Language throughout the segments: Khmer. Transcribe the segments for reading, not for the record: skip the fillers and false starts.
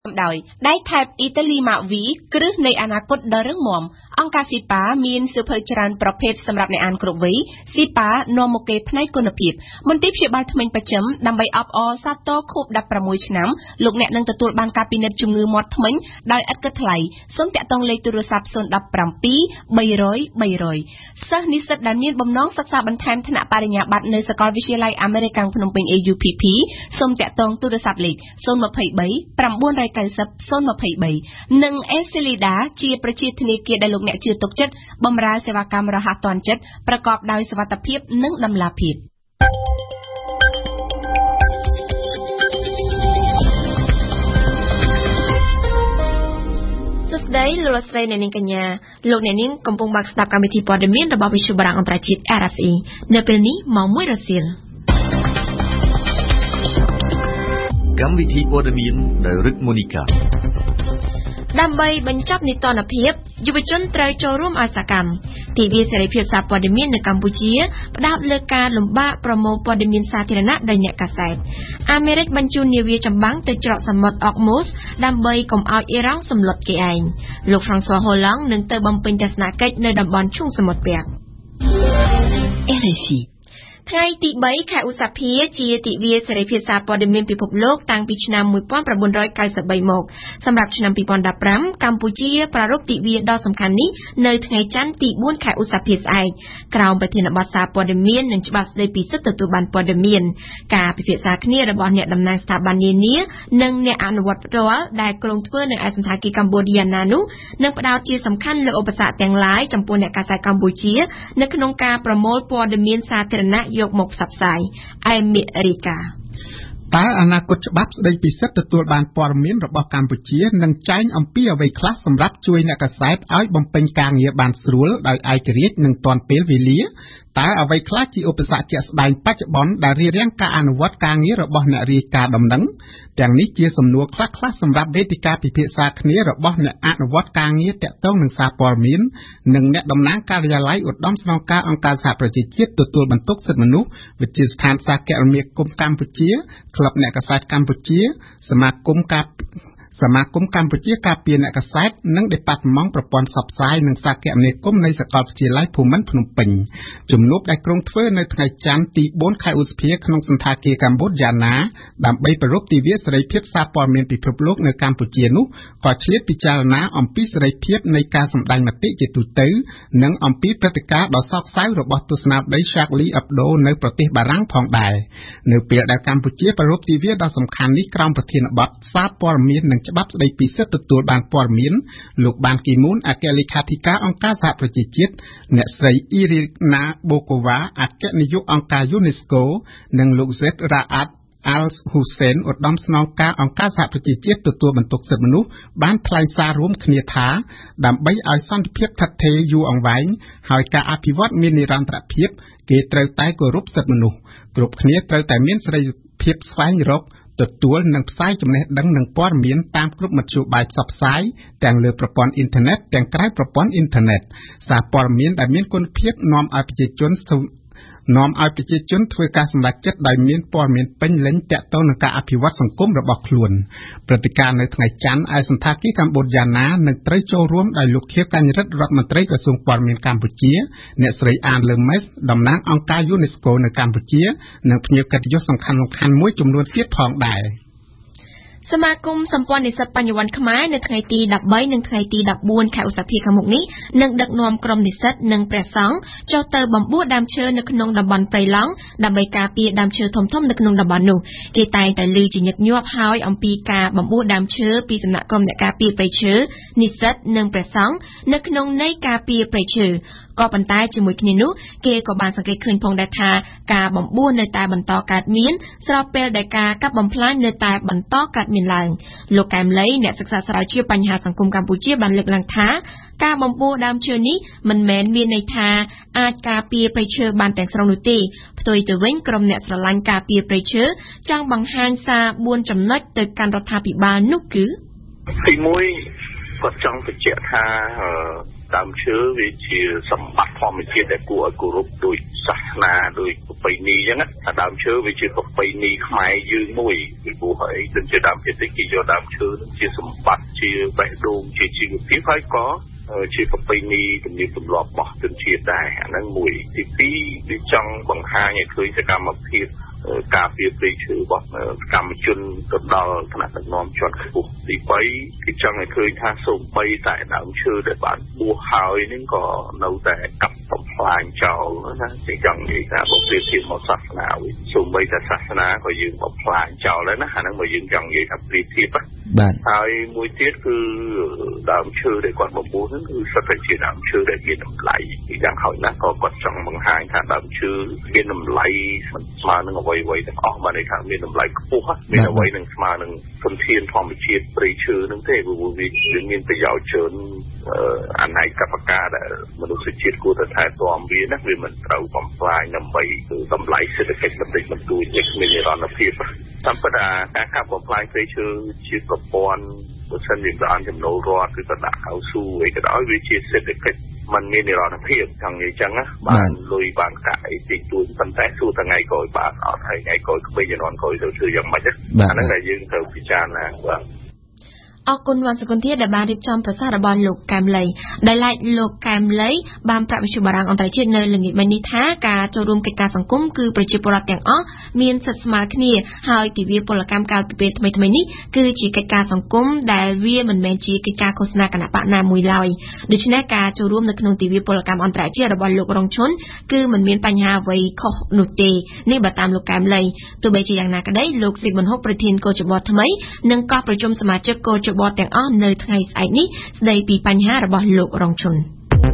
ដោយដៃថែបអ៊ីតាលីម៉ាវីគ្រឹះនៃអនាគតដ៏រឹងមាំអង្គការស៊ីប៉ាមានសៀវភៅច្រើនប្រភេទសម្រាប់អ្នកអានគ្រប់វ័យស៊ីប៉ានាំមកគេផ្នែកគុណភាពមន្ទីរព្យាបាលថ្មីបច្ចឹមដើម្បីអបអរសាទរខួប16ឆ្នាំលោកអ្នកនឹងទទួលបានការពិនិត្យជំងឺមាត់ធ្មេញដោយឥតគិតថ្លៃសូមតាក់ទងលេខទូរស័ព្ទ017 300 សិស្សនិស្សិតដែលមានបំណងសិក្សាបន្ថែមថ្នាក់បរិញ្ញាបត្រនៅសាកលវិទ្យាល័យអាមេរិកភ្នំពេញ AUPP សូមតាក់ទងទូរស័ព្ទលេខ023 99023 និងអេសេលីដាជាប្រជាធនាគារដែលលោកអ្នកជឿទុកចិត្តបម្រើសេវាកម្មរហ័សទាន់ចិត្តប្រកបដោយសុវត្ថិភាពនិងតម្លាភាពសួស្តីលោកស្រីអ្នកនាងកញ្ញាលោកអ្នកនាងកំពុងបើកស្ដាប់កម្មវិធីព័ត៌មានរបស់វិទ្យុបារាំងអន្តរជាតិ RFE នៅពេលនេះម៉ោង 1 រសៀលកម្មវិធីព័ត៌មានដោយរឹកម៉ូនីកាដើម្បីបញ្ចប់នីតិរដ្ឋភាពយុវជនត្រូវចូលរួមឲ្យសកម្មទិវាសេរីភាពសារព័ត៌មាននៅកម្ពុជាផ្ដោតលើការលំបាកប្រមូលព័ត៌មានសាធារណៈដោយអ្នកកាសែតអាមេរិកបញ្ជូននាវាចម្បាំងទៅច្រកសមុទ្រអុកម៉ូសដើម្បីកុំឲ្យអ៊ីរ៉ង់សម្លុតគេឯងលោក François Hollande នឹងទៅបំពេញទស្សនកិច្ចនៅតំបន់ឈូងសមុទ្រពាក់ RFIថ្ងៃទី3ខែឧសភាជាទិវាសេរីភាពសារព័ត៌មានពិភពលោកតាំងពីឆ្នាំ1993មកសម្រាប់ឆ្នាំ2015កម្ពុជាប្រារព្ធទិវាដ៏សំខាន់នេះនៅថ្ងៃច័ន្ទទី4ខែឧសភាស្អែកក្រោមប្រធានបទសារព័ត៌មាននិងច្បាប់ស្តីពីសិទ្ធិទទួលបានព័ត៌មានការពិភាក្សាគ្នារបស់អ្នកតំណាងស្ថាប័ននានានិងអ្នកអនុវត្តផ្ទាល់ដែលក្រុងធ្វើនៅឯសន្តាគារកម្ពុជាណានោះនឹងផ្ដោតជាសំខាន់លើឧបសគ្គទាំងឡាយចំពោះអ្នកកាសែតកម្ពុជានៅក្នុងការប្រមូលព័ត៌មានសាធារណៈយកមកផ្សព្វផ្សាយអេមេរិកាតើអនាគតច្បាប់ស្តីពីសិទ្ធិទទួលបានព័ត៌មានរបស់កម្ពុជានឹងចែងអំពីអ្វីខ្លះសម្រាប់ជួយអ្នកកាសែតឲ្យបំពេញការងារបានស្រួលដោយឯករាជ្យនិងទាន់ពេលវេលាតើអ្វីខ្លះជាឧបសគ្គជាក់ស្ដែងបច្ចុប្បន្នដែលរារាំងការអនុវត្តការងាររបស់អ្នករាយការណ៍ដំណឹងទាំងនេះជាសំណួរខ្លះៗសម្រាប់វេទិកាពិភាក្សាគ្នារបស់អ្នកអនុវត្តការងារតាក់ទងនឹងសារព័ត៌មាននិងអ្នកតំណាងការិយាល័យឧត្តមស្នងការអង្គការសហប្រជាជាតិទទួលបន្ទុកសិទ្ធិមនុស្សវិទ្យាស្ថានសាគមនាគមន៍កម្ពុជាក្លឹបអ្នកកាសែតកម្ពុជាសមាគមកម្ពុជាការពារអ្នកកាសែតនិងដេប៉ាតឺម៉ង់ប្រព័ន្ធផ្សព្វផ្សាយនិងសារគមនាគមន៍នៃសាកលវិទ្យាល័យភូមិន្ទភ្នំពេញជំនួបដែលក្រុងធ្វើនៅថ្ងៃច័ន្ទទី4ខែឧសភាក្នុងសន្តាគារកម្ពុជាណាដើម្បីប្រារព្ធទិវាសេរីភាពសារព័ត៌មានពិភពលោកនៅកម្ពុជានោះក៏ឆ្លៀតពិចារណាអំពីសេរីភាពនៃការសម្ដែងមតិជាទូទៅនិងអំពីព្រឹត្តិការណ៍ដ៏សោកសៅរបស់ទស្សនាបតី Charlie Hebdo នៅប្រទេសបារាំងផងដែរនៅពេលដែលកម្ពុជាប្រារព្ធទិវាដ៏សំខាន់នេះក្រោមប្រធានបទសារព័ត៌មាននិងច្បាប់ស្តីពីសិទ្ធិទទួលបានព័ត៌មានលោកបានគីមូនអគ្គលេខាធិការអង្គការសហប្រជាជាតិអ្នកស្រីអ៊ីរីណាបូកូវ៉ាអគ្គនាយកអង្គការ UNESCO និងលោក Zeid Ra'ad Al Hussein ឧត្តមស្នងការអង្គការសហប្រជាជាតិទទួលបន្ទុកសិទ្ធិមនុស្សបានថ្លែងសាររួមគ្នាថាដើម្បីឲ្យសន្តិភាពថិតថេរយូរអង្វែងហើយការអភិវឌ្ឍមាននិរន្តរភាពគេត្រូវតែគោរពសិទ្ធិមនុស្សគ្រប់គ្នាត្រូវតែមានសេរីភាពស្វែងរកទទួលនិងផ្សាយចំណេះដឹងនិងព័ត៌មានតាមគ្រប់មធ្យោបាយផ្សព្វផ្សាយទាំងលើប្រព័ន្ធអ៊ីនធឺណិតទាំងក្រៅប្រព័ន្ធអ៊ីនធឺណិតសារព័ត៌មានដែលមានគុណភាពនាំឲ្យប្រជាជនធ្វើការសម្រេចចិត្តដោយមានព័ត៌មានពេញលេញទាក់ទងនឹងការអភិវឌ្ឍសង្គមរបស់ខ្លួនព្រឹត្តិការណ៍នៅថ្ងៃច័ន្ទឯសន្តាគារកម្ពុជាណានឹងត្រូវចូលរួមដោយលោកខៀវកញ្ញរិទ្ធរដ្ឋមន្ត្រីក្រសួងព័ត៌មានកម្ពុជាអ្នកស្រីអានលឺម៉េសតំណាងអង្គការ UNESCO នៅកម្ពុជានិងភ្ញៀវកិត្តិយសសំខាន់ៗមួយចំនួនទៀតផងដែរសមាគមសម្ព័ន្ធនិស្សិតបញ្ញវន្តខ្មែរនៅថ្ងៃទី13និងថ្ងៃទី14ខែឧសភាខាងមុខនេះនឹងដឹកនាំក្រុមនិស្សិតនិងព្រះសង្ឃចុះទៅបំពុះដើមឈើនៅក្នុងតំបន់ព្រៃឡង់ដើម្បីការពារដើមឈើធំៗនៅក្នុងតំបន់នោះគេតែងតែឮជាញឹកញាប់ហើយអំពីការបំពុះដើមឈើពីសំណាក់ក្រុមអ្នកការពារព្រៃឈើនិស្សិតនិងព្រះសង្ឃនៅក្នុងន័យការពារព្រៃឈើក៏ប៉ុន្តែជាមួយគ្នានោះគេក៏បានសង្កេតឃើញផងដែរថាការបំពុះនៅតែបន្តកើតមានស្របពេលដែលការកាប់បំផ្លាញនៅតែបន្តកើតមានឡើងលោកកែមលីអ្នកសិក្សាស្រាវជ្រាវបញ្ហាសង្គមកម្ពុជាបានលើកឡើងថាការបំពុះដើមឈើនេះមិនមែនមានន័យថាអាចការពារព្រៃឈើបានទាំងស្រុងនោះទេផ្ទុយទៅវិញក្រុមអ្នកស្រឡាញ់ការពារព្រៃឈើចង់បង្ហាញសារ4ចំណុចទៅកាន់រដ្ឋាភិបាលនោះគឺទី1គាត់ចង់បញ្ជាក់ថាដើមឈើវាជាសម្បត្តិធម្មជាតិដែលគួរឲ្យគោរពដោយសាសនាដោយប្រពៃណីអញ្ចឹងណាដើមឈើវាជាប្រពៃណីខ្មែរយើងមួយពីព្រោះហើយដូចជាដើមភាគតិចគេយកដើមឈើនឹងជាសម្បត្តិជាបេះដូងជាជីវភាពហើយក៏ជាប្រពៃណីទំនៀមទម្លាប់របស់ជនជាតិដែរអាហ្នឹងមួយទី2វាចង់បង្ហាញឲ្យឃើញសកម្មភាពការពារព្រៃឈើរបស់កម្មជនទៅដល់ថ្នាក់ដឹកនាំជាន់ខ្ពស់ទី3គឺចង់ឲ្យឃើញថាសូម្បីតែដើមឈើដែលបានបួសហើយនឹងក៏នៅតែកាប់បំផ្លាញចោលណាជាចង់និយាយថាបើប្រៀបធៀបមកសាសនាវិញសូម្បីតែសាសនាក៏យើងបំផ្លាញចោលដែរណាអាហ្នឹងមកយើងចង់និយាយថាប្រៀបធៀបបាទហើយមួយទៀតគឺដើមឈើដែលគាត់បំពុះហ្នឹងគឺសិតតែជាដើមឈើដែលមានតម្លៃយ៉ាងហោចណាស់ក៏គាត់ចង់បង្ហាញថាដើមឈើមានតម្លៃស្មើនឹងអ្វីទាំងអស់បានន័យថាមានតម្លៃខ្ពស់មានអ្វីនឹងស្មើនឹងធនធានធម្មជាតិព្រៃឈើហ្នឹងទេព្រោះវាមានប្រយោជន៍ច្រើនអនេកបការដែលមនុស្សជាតិគួរតែថែទាំវាណាវាមិនត្រូវបំផ្លាញដើម្បីតម្លៃសេដ្ឋកិច្ចបន្តិចបន្តួចជាគ្មាននិរន្តរភាពតាមពិតការកាប់បំផ្លាញព្រៃឈើជាប្រព័ន្ធបើសិនជាបានចំណូលរដ្ឋគឺក៏ដាក់កៅស៊ូអីក៏ដោយវាជាសេដ្ឋកិច្ចมันមាននិរន្តរភាពចង់និយាយចឹងណាបានលុយបានកាក់អីតិចតួចប៉ុន្តែសួរថ្ងៃក្រោយបានអត់ហើយថ្ងៃក្រោយក្មេងជំនាន់ក្រោយទៅធ្វើយ៉ាងម៉េចអាហ្នឹងដែលយើងត្រូវពិចារណាបាទអរគុណវ៉ាន់សុគន្ធាដែលបានរៀបចំប្រសាសន៍របស់លោកកែមលីដែលឡែកលោកកែមលីបានប្រាប់វិទ្យុបារាំងអន្តរជាតិនៅល្ងាចមិញនេះថាការចូលរួមកិច្ចការសង្គមគឺប្រជាពលរដ្ឋទាំងអស់មានសិទ្ធិស្មើគ្នាហើយទិវាពលកម្មកាលពីពេលថ្មីៗនេះគឺជាកិច្ចការសង្គមដែលវាមិនមែនជាកិច្ចការឃោសនាគណៈបកណាមួយឡើយដូច្នេះការចូលរួមនៅក្នុងទិវាពលកម្មអន្តរជាតិរបស់លោករងឈុនគឺមិនមានបញ្ហាអ្វីខុសនោះទេនេះបើតាមលោកកែមលីទោះបីជាយ៉ាងណាក្តីលោកស៊ីប៊ុនហុកប្រធានកោជបថ្មីនឹងកោះប្រជុំសមាជិកកោជបទាំងអស់នៅថ្ងៃស្អែកនេះស្ដីពីបញ្ហារបស់លោករងឈុន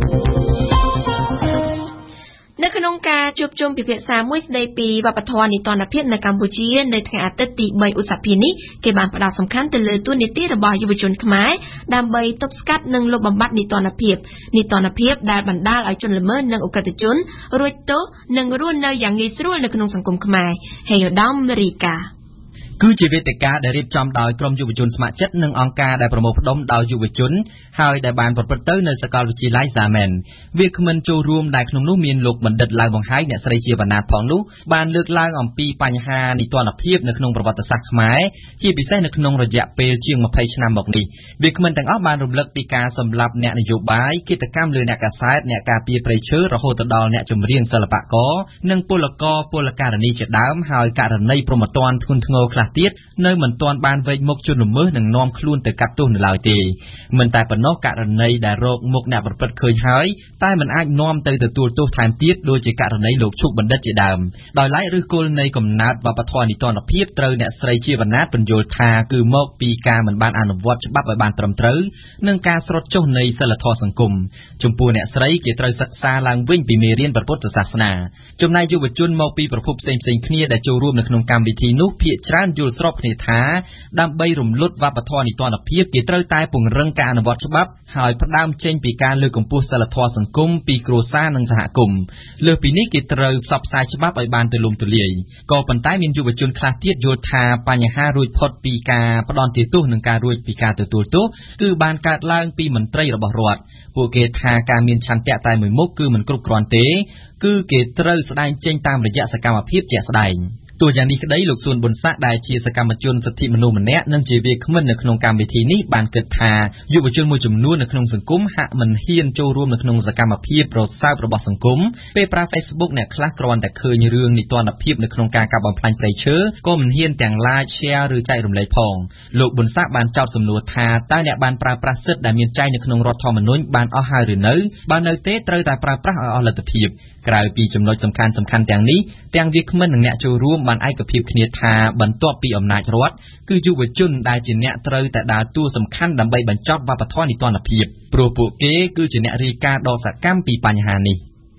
នៅក្នុងការជួបជុំពិភាក្សាមួយស្ដីពីវប្បធម៌នីតិរដ្ឋភាពនៅកម្ពុជានៅថ្ងៃអាទិត្យទី3ឧសភានេះគេបានផ្ដោតសំខាន់ទៅលើទួនាទីរបស់យុវជនខ្មែរដើម្បីទប់ស្កាត់និងលុបបំបាត់នីតិរដ្ឋភាពដែលបណ្ដាលឲ្យជនល្មើសនិងអក្រិតជនរួចទោសនិងរស់នៅយ៉ាងងាយស្រួលនៅក្នុងសង្គមខ្មែរហេយឧត្តមរីកាគឺជាវេទិកាដែលរៀបចំដោយក្រុមយុវជនស្ម័គ្រចិត្តនិងអង្គការដែលប្រមូលផ្ដុំដោយយុវជនហើយដែលបានប្រព្រឹត្តទៅនៅសាកលវិទ្យាល័យសាមែនវាគ្មិនចូលរួមដែលក្នុងនោះមានលោកបណ្ឌិតឡៅបង្ហាយអ្នកស្រីជាវណ្ណាផងនោះបានលើកឡើងអំពីបញ្ហានីតិរដ្ឋភាពនៅក្នុងប្រវត្តិសាស្ត្រខ្មែរជាពិសេសនៅក្នុងរយៈពេលជាង20ឆ្នាំមកនេះវាគ្មិនទាំងអស់បានរំលឹកពីការសម្លាប់អ្នកនយោបាយគិតកម្មលើអ្នកកាសែតអ្នកការពារព្រៃឈើរហូតដល់អ្នកចម្រៀងសិល្បករនិងពលករពលករនីជាដើមហើយករណីប្រមត្តនធ្ងន់ធ្ងរខ្លះទៀតនៅមិនទាន់បានវែកមុខជនល្មើសនិងនាំខ្លួនទៅកាត់ទោសនៅឡើយទេមិនតែប៉ុណ្ណោះករណីដែលរកមុខអ្នកប្រព្រឹត្តឃើញហើយតែមិនអាចនាំទៅទទួលទោសថែមទៀតដូចជាករណីលោកឈុកបណ្ឌិតជាដើមដោយឡែកឫសគល់នៃកំណើតវប្បធម៌នីតិរដ្ឋភាពត្រូវអ្នកស្រីជាវណ្ណាបញ្យល់ថាគឺមកពីការមិនបានអនុវត្តច្បាប់ឲ្យបានត្រឹមត្រូវនិងការស្រុតចុះនៃសិលធម៌សង្គមចំពោះអ្នកស្រីគេត្រូវសិក្សាឡើងវិញពីមេរៀនព្រះពុទ្ធសាសនាចំណែកយុវជនមកពីប្រភពផ្សេងៗគ្នាដែលចូលរួមនៅក្នុងកម្មវិធីនោះភាគច្រើនយល់ស្របគ្នាថាដើម្បីរំលត់វប្បធម៌នីតិរដ្ឋភាពគេត្រូវតែពង្រឹងការអនុវត្តច្បាប់ហើយផ្ដើមចេញពីការលើកកម្ពស់សិលធម៌សង្គមពីគ្រួសារនិងសហគមន៍លើសពីនេះគេត្រូវផ្សព្វផ្សាយច្បាប់ឲ្យបានទូលំទូលាយក៏ប៉ុន្តែមានយុវជនខ្លះទៀតយល់ថាបញ្ហារួចផុតពីការផ្ដន់ទោសនិងការរួចពីការទទួលទោសគឺបានកើតឡើងពីមន្ត្រីរបស់រដ្ឋពួកគេថាការមានឆន្ទៈតែមួយមុខគឺមិនគ្រប់គ្រាន់ទេគឺគេត្រូវស្ដែងចេញតាមរយៈសកម្មភាពជាក់ស្ដែងទោះយ៉ាងនេះក្តីលោកសួនប៊ុនសាក់ដែលជាសកម្មជនសិទ្ធិមនុស្សម្នាក់និងជាវាគ្មិននៅក្នុងកម្មវិធីនេះបានគិតថាយុវជនមួយចំនួននៅក្នុងសង្គមហាក់មិនហ៊ានចូលរួមនៅក្នុងសកម្មភាពរសើបរបស់សង្គមពេលប្រើ Facebook អ្នកខ្លះគ្រាន់តែឃើញរឿងនីតិរដ្ឋភាពនៅក្នុងការកាប់បំផ្លាញព្រៃឈើក៏មិនហ៊ានទាំង like share ឬចែករំលែកផងលោកប៊ុនសាក់បានចោទសំណួរថាតើអ្នកបានប្រើប្រាស់សិទ្ធិដែលមានចែងនៅក្នុងរដ្ឋធម្មនុញ្ញបានអស់ហើយឬនៅបើនៅទេត្រូវតែប្រើប្រាស់ឲ្យអស់លទ្ធភាពក្រៅពីចំណុចសំខាន់ៗទាំងនេះទាំងវាគ្មិននិងអ្នកចូលរួមបានឯកភាពគ្នាថាបន្ទាប់ពីអំណាចរដ្ឋគឺយុវជនដែលជាអ្នកត្រូវតែដើរតួសំខាន់ដើម្បីបញ្ចប់វប្បធម៌នីតិរដ្ឋភាពព្រោះពួកគេគឺជាអ្នករាយការណ៍ដ៏សកម្មពីបញ្ហានេះ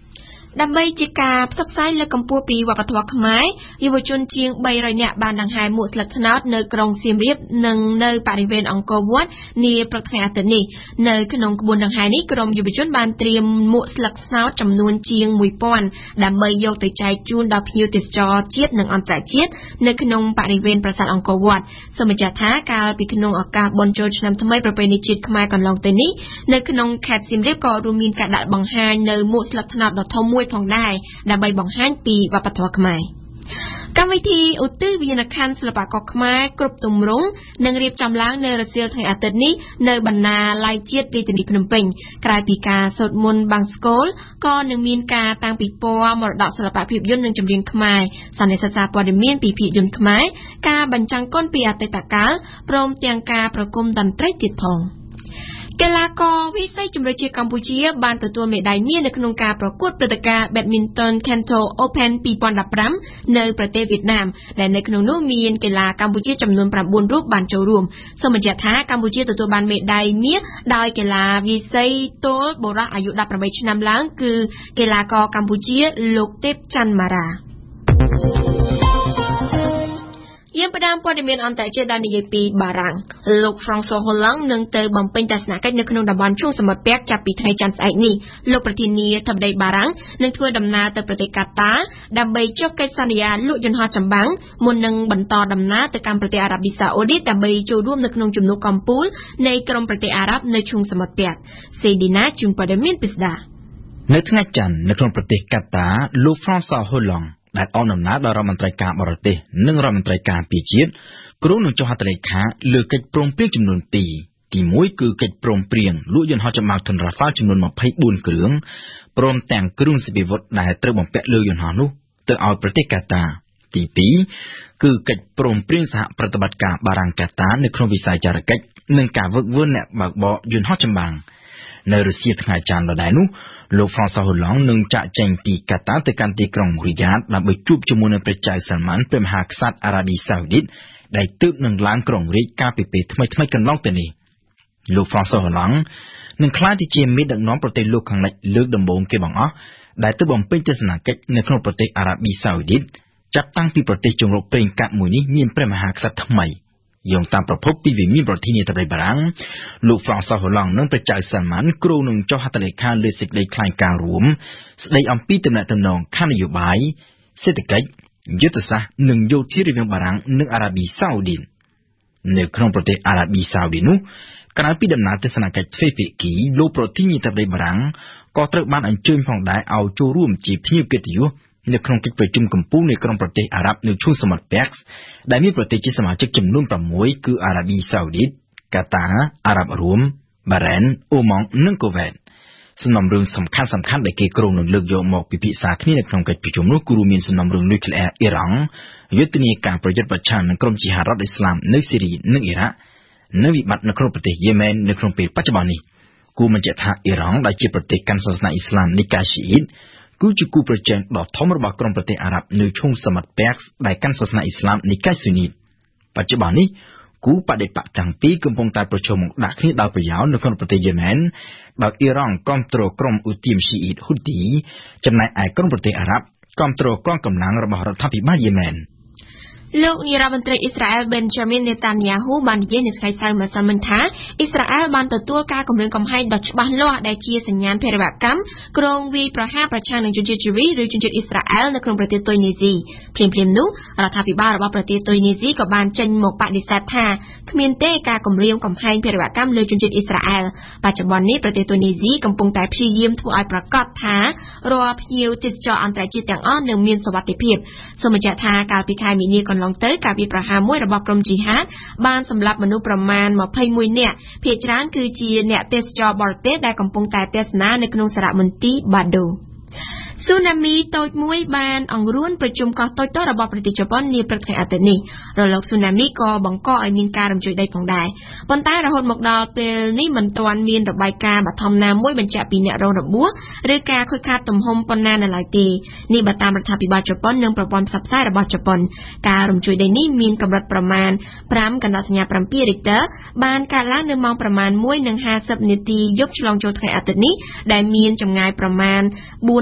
ដើម្បីជាការផ្សព្វផ្សាយលើកកម្ពស់ពីវប្បធម៌ខ្មែរយុវជនជាង300នាក់បានដង្ហែមួកស្លឹកត្នោតនៅក្រុងសៀមរាបនិងនៅបរិវេណអង្គរវត្តនាព្រឹកថ្ងៃអាទិត្យនេះនៅក្នុងក្បួនដង្ហែនេះក្រុមយុវជនបានត្រៀមមួកស្លឹកត្នោតចំនួនជាង 1000 ដើម្បីយកទៅចែកជូនដល់ភ្ញៀវទេសចរជាតិនិងអន្តរជាតិនៅក្នុងបរិវេណប្រាសាទអង្គរវត្តសូមបញ្ជាក់ថាកាលពីក្នុងឱកាសបុណ្យចូលឆ្នាំថ្មីប្រពៃណីជាតិខ្មែរកន្លងទៅនេះនៅក្នុងខេត្តសៀមរាបក៏រួមមានការដាក់បង្ហាញនៅមួកស្លឹកត្នោតដ៏ធំមួយផងដែរដើម្បីបង្ហាញពីវប្បធម៌ខ្មែរកម្មវិធីឧទ្ទិសវិញ្ញាណក្ខន្ធសិល្បករខ្មែរគ្រប់ទម្រង់នឹងរៀបចំឡើងនៅរសៀលថ្ងៃអាទិត្យនេះនៅបណ្ណាល័យជាតិរាជធានីភ្នំពេញក្រៅពីការសូត្រមន្តបង្សុកូលក៏នឹងមានការតាំងពិព័រណ៍មរតកសិល្បៈភាពយន្តនិងចម្រៀងខ្មែរសន្និសីទព័ត៌មានពីភាពយន្តខ្មែរការបញ្ចាំងគុណពីអតីតកាលព្រមទាំងការប្រគំតន្ត្រីទៀតផងកីឡាករវាយសីជម្រើសជាតិកម្ពុជាបានទទួលមេដាយមាសនៅក្នុងការប្រកួតព្រឹត្តិការណ៍ Badminton Kanto Open 2015 នៅប្រទេសវៀតណាមដែលនៅក្នុងនោះមានកីឡាកម្ពុជាចំនួន9រូបបានចូលរួមសូមបញ្ជាក់ថាកម្ពុជាទទួលបានមេដាយមាសដោយកីឡាវាយសីទល់បុរសអាយុ18ឆ្នាំឡើងគឺកីឡាករកម្ពុជាលោកទេពច័ន្ទមារាយើងផ្ដើមព័ត៌មានអន្តរជាតិដែលនិយាយពីបារាំងលោក François Hollande នឹងទៅបំពេញទស្សនកិច្ចនៅក្នុងតំបន់ឈូងសមុទ្រពាក់ចាប់ពីថ្ងៃច័ន្ទស្អែកនេះលោកប្រធានាធិបតីបារាំងនឹងធ្វើដំណើរទៅប្រទេសកាតាដើម្បីចុះកិច្ចសន្យាលក់យន្តហោះចម្បាំងមុននឹងបន្តដំណើរទៅកាន់ប្រទេសអារ៉ាប៊ីសាអូឌីតដើម្បីចូលរួមនៅក្នុងជំនួបកំពូលនៃក្រុមប្រទេសអារ៉ាប់នៅឈូងសមុទ្រពាក់សេឌីណាជូនព័ត៌មានពិស្ដានៅថ្ងៃច័ន្ទនៅក្នុងប្រទេសកាតាលោក François Hollandeដែលអនុដំណើរដល់រដ្ឋមន្ត្រីការបរទេសនិងរដ្ឋមន្ត្រីការពារជាតិគ្រោងនឹងចុះហត្ថលេខាលើកិច្ចព្រមព្រៀងចំនួន2ទី1គឺកិច្ចព្រមព្រៀងលក់យន្តហោះចម្បាំងទុនរ៉ាហ្វាល់ចំនួន24គ្រឿងព្រមទាំងគ្រឿងសព្វាវុធដែលត្រូវបំពាក់លើយន្តហោះនោះទៅឲ្យប្រទេសកាតាទី2គឺកិច្ចព្រមព្រៀងសហប្រតិបត្តិការបារាំងកាតានៅក្នុងវិស័យចរកិច្ចនិងការហ្វឹកហ្វឺនអ្នកបើកបរយន្តហោះចម្បាំងនៅរសៀលថ្ងៃច័ន្ទដដែលនោះលោក François Hollande នឹងចាក់ចែងពីកាតាទៅកាន់ទីក្រុងរីយ៉ាតដើម្បីជួបជាមួយនឹងព្រះចៅសាល់ម៉ាន់ព្រះមហាក្សត្រអារ៉ាប៊ីសាអូឌីតដែលទើបនឹងឡើងក្រុងរាជកាលពីពេលថ្មីៗកន្លងទៅនេះលោក François Hollande នឹងក្លាយទៅជាមេដឹកនាំប្រទេសលោកខាងលិចលើកដំបូងគេបង្អស់ដែលទៅបំពេញទស្សនកិច្ចនៅក្នុងប្រទេសអារ៉ាប៊ីសាអូឌីតចាប់តាំងពីប្រទេសជង្រុកប្រេងកាក់មួយនេះមានព្រះមហាក្សត្រថ្មីយោងតាមប្រភពពីវិមានប្រធានាធិបតីបារាំងលោក François Hollande និងព្រះចៅសាល់ម៉ាន់គ្រោងនឹងចុះហត្ថលេខាលើសេចក្តីថ្លែងការណ៍រួមស្តីអំពីទំនាក់ទំនងខាងនយោបាយសេដ្ឋកិច្ចយុទ្ធសាស្ត្រនិងយោធារវាងបារាំងនិងអារ៉ាប៊ីសាអូឌីតនៅក្នុងប្រទេសអារ៉ាប៊ីសាអូឌីតនោះក្រៅពីដំណើរទស្សនកិច្ចទ្វេភាគីលោកប្រធានាធិបតីបារាំងក៏ត្រូវបានអញ្ជើញផងដែរឲ្យចូលរួមជាភ្ញៀវកិត្តិយសនៅក្នុងកិច្ចប្រជុំកំពូលនៃក្រុមប្រទេសអារ៉ាប់នៅឈូងសមុទ្រពាក់ដែលមានប្រទេសជាសមាជិកចំនួន6គឺអារ៉ាប៊ីសាអូឌីតកាតាអារ៉ាប់រួមបារ៉ែនអូម៉ង់និងកូវេតសំណុំរឿងសំខាន់ៗដែលគេគ្រោងនឹងលើកយកមកពិភាក្សាគ្នានៅក្នុងកិច្ចប្រជុំនោះគឺរួមមានសំណុំរឿងនុយក្លេអ៊ែរអ៊ីរ៉ង់យុទ្ធនាការប្រយុទ្ធប្រឆាំងនឹងក្រុមជីហារដ្ឋអ៊ីស្លាមនៅស៊ីរីនិងអ៊ីរ៉ាក់និងវិបត្តិនៅក្នុងប្រទេសយេម៉ែននៅក្នុងពេលបច្ចុប្បន្ននេះគួរបញ្ជាក់ថាអ៊ីរ៉ង់ដែលជាប្រទេសកាន់សាសនាអ៊ីស្លាមនីកាឈីអ៊ីតគឺជាគូប្រជែងដ៏ធំរបស់ក្រុមប្រទេសអារ៉ាប់នៅឈូងសមុទ្រពាក់ដែលកាន់សាសនាអ៊ីស្លាមនីកាស៊ូនីតបច្ចុប្បន្ននេះគូបដិបត្តិទាំងពីរកំពុងតែប្រជុំមកដាក់គ្នាដោយប្រយោលនៅក្នុងប្រទេសយេម៉ែនដោយអ៊ីរ៉ង់គ្រប់គ្រងក្រុមឧទាមស៊ីអ៊ីតហ៊ូទីចំណែកឯក្រុមប្រទេសអារ៉ាប់គ្រប់គ្រងកងកម្លាំងរបស់រដ្ឋាភិបាលយេម៉ែនលោកនាយរដ្ឋមន្ត្រីអ៊ីស្រាអែល Benjamin Netanyahu បាននិយាយនៅថ្ងៃសៅរ៍ម្សិលមិញថាអ៊ីស្រាអែលបានទទួលការគំរាមកំហែងដ៏ច្បាស់លាស់ដែលជាសញ្ញាណភេរវកម្មក្រុងវាយប្រហារប្រឆាំងនឹងជនជាតិជីវីឬជនជាតិអ៊ីស្រាអែលនៅក្នុងប្រទេសតុយនីស៊ីភ្លាមៗនោះរដ្ឋាភិបាលរបស់ប្រទេសតុយនីស៊ីក៏បានចេញមកបដិសេធថាគ្មានទេការគំរាមកំហែងភេរវកម្មលើជនជាតិអ៊ីស្រាអែលបច្ចុប្បន្ននេះប្រទេសតុយនីស៊ីកំពុងតែព្យាយាមធ្វើឲ្យប្រកាសថារាល់ភ្ញៀវទេសចរអន្តរជាតិទាំងអស់នឹងមានសុវត្ថិភាពសូមបញ្ជាក់ថាកាលពីខែមីនាកន្លងទៅការវាយប្រហារមួយរបស់ក្រុមជីហាតបានសម្លាប់មនុស្សប្រមាណ21នាក់ភាគច្រើនគឺជាអ្នកទេសចរបរទេសដែលកំពុងតែទស្សនានៅក្នុងសារមន្ទីរបាដូស៊ូណាមីតូចមួយបានអង្រួនប្រជុំកោះតូចៗរបស់ប្រទេសជប៉ុននាព្រឹកថ្ងៃអាទិត្យនេះរលកស៊ូណាមីក៏បង្កឲ្យមានការរំជួយដីផងដែរប៉ុន្តែរហូតមកដល់ពេលនេះមិនទាន់មានរបាយការណ៍បឋមណាមួយបញ្ជាក់ពីអ្នករងរបួសឬការខូចខាតទំហំប៉ុណ្ណានៅឡើយទេនេះបើតាមរដ្ឋាភិបាលជប៉ុននិងប្រព័ន្ធផ្សព្វផ្សាយរបស់ជប៉ុនការរំជួយដីនេះមានកម្រិតប្រមាណ5កណ្ដាប់សញ្ញា7 Richter បានកើតឡើងនៅម៉ោងប្រមាណ 1:50 នាទីយប់ឆ្លងចូលថ្ងៃអាទិត្យនេះដែលមានចម្ងាយប្រមាណ450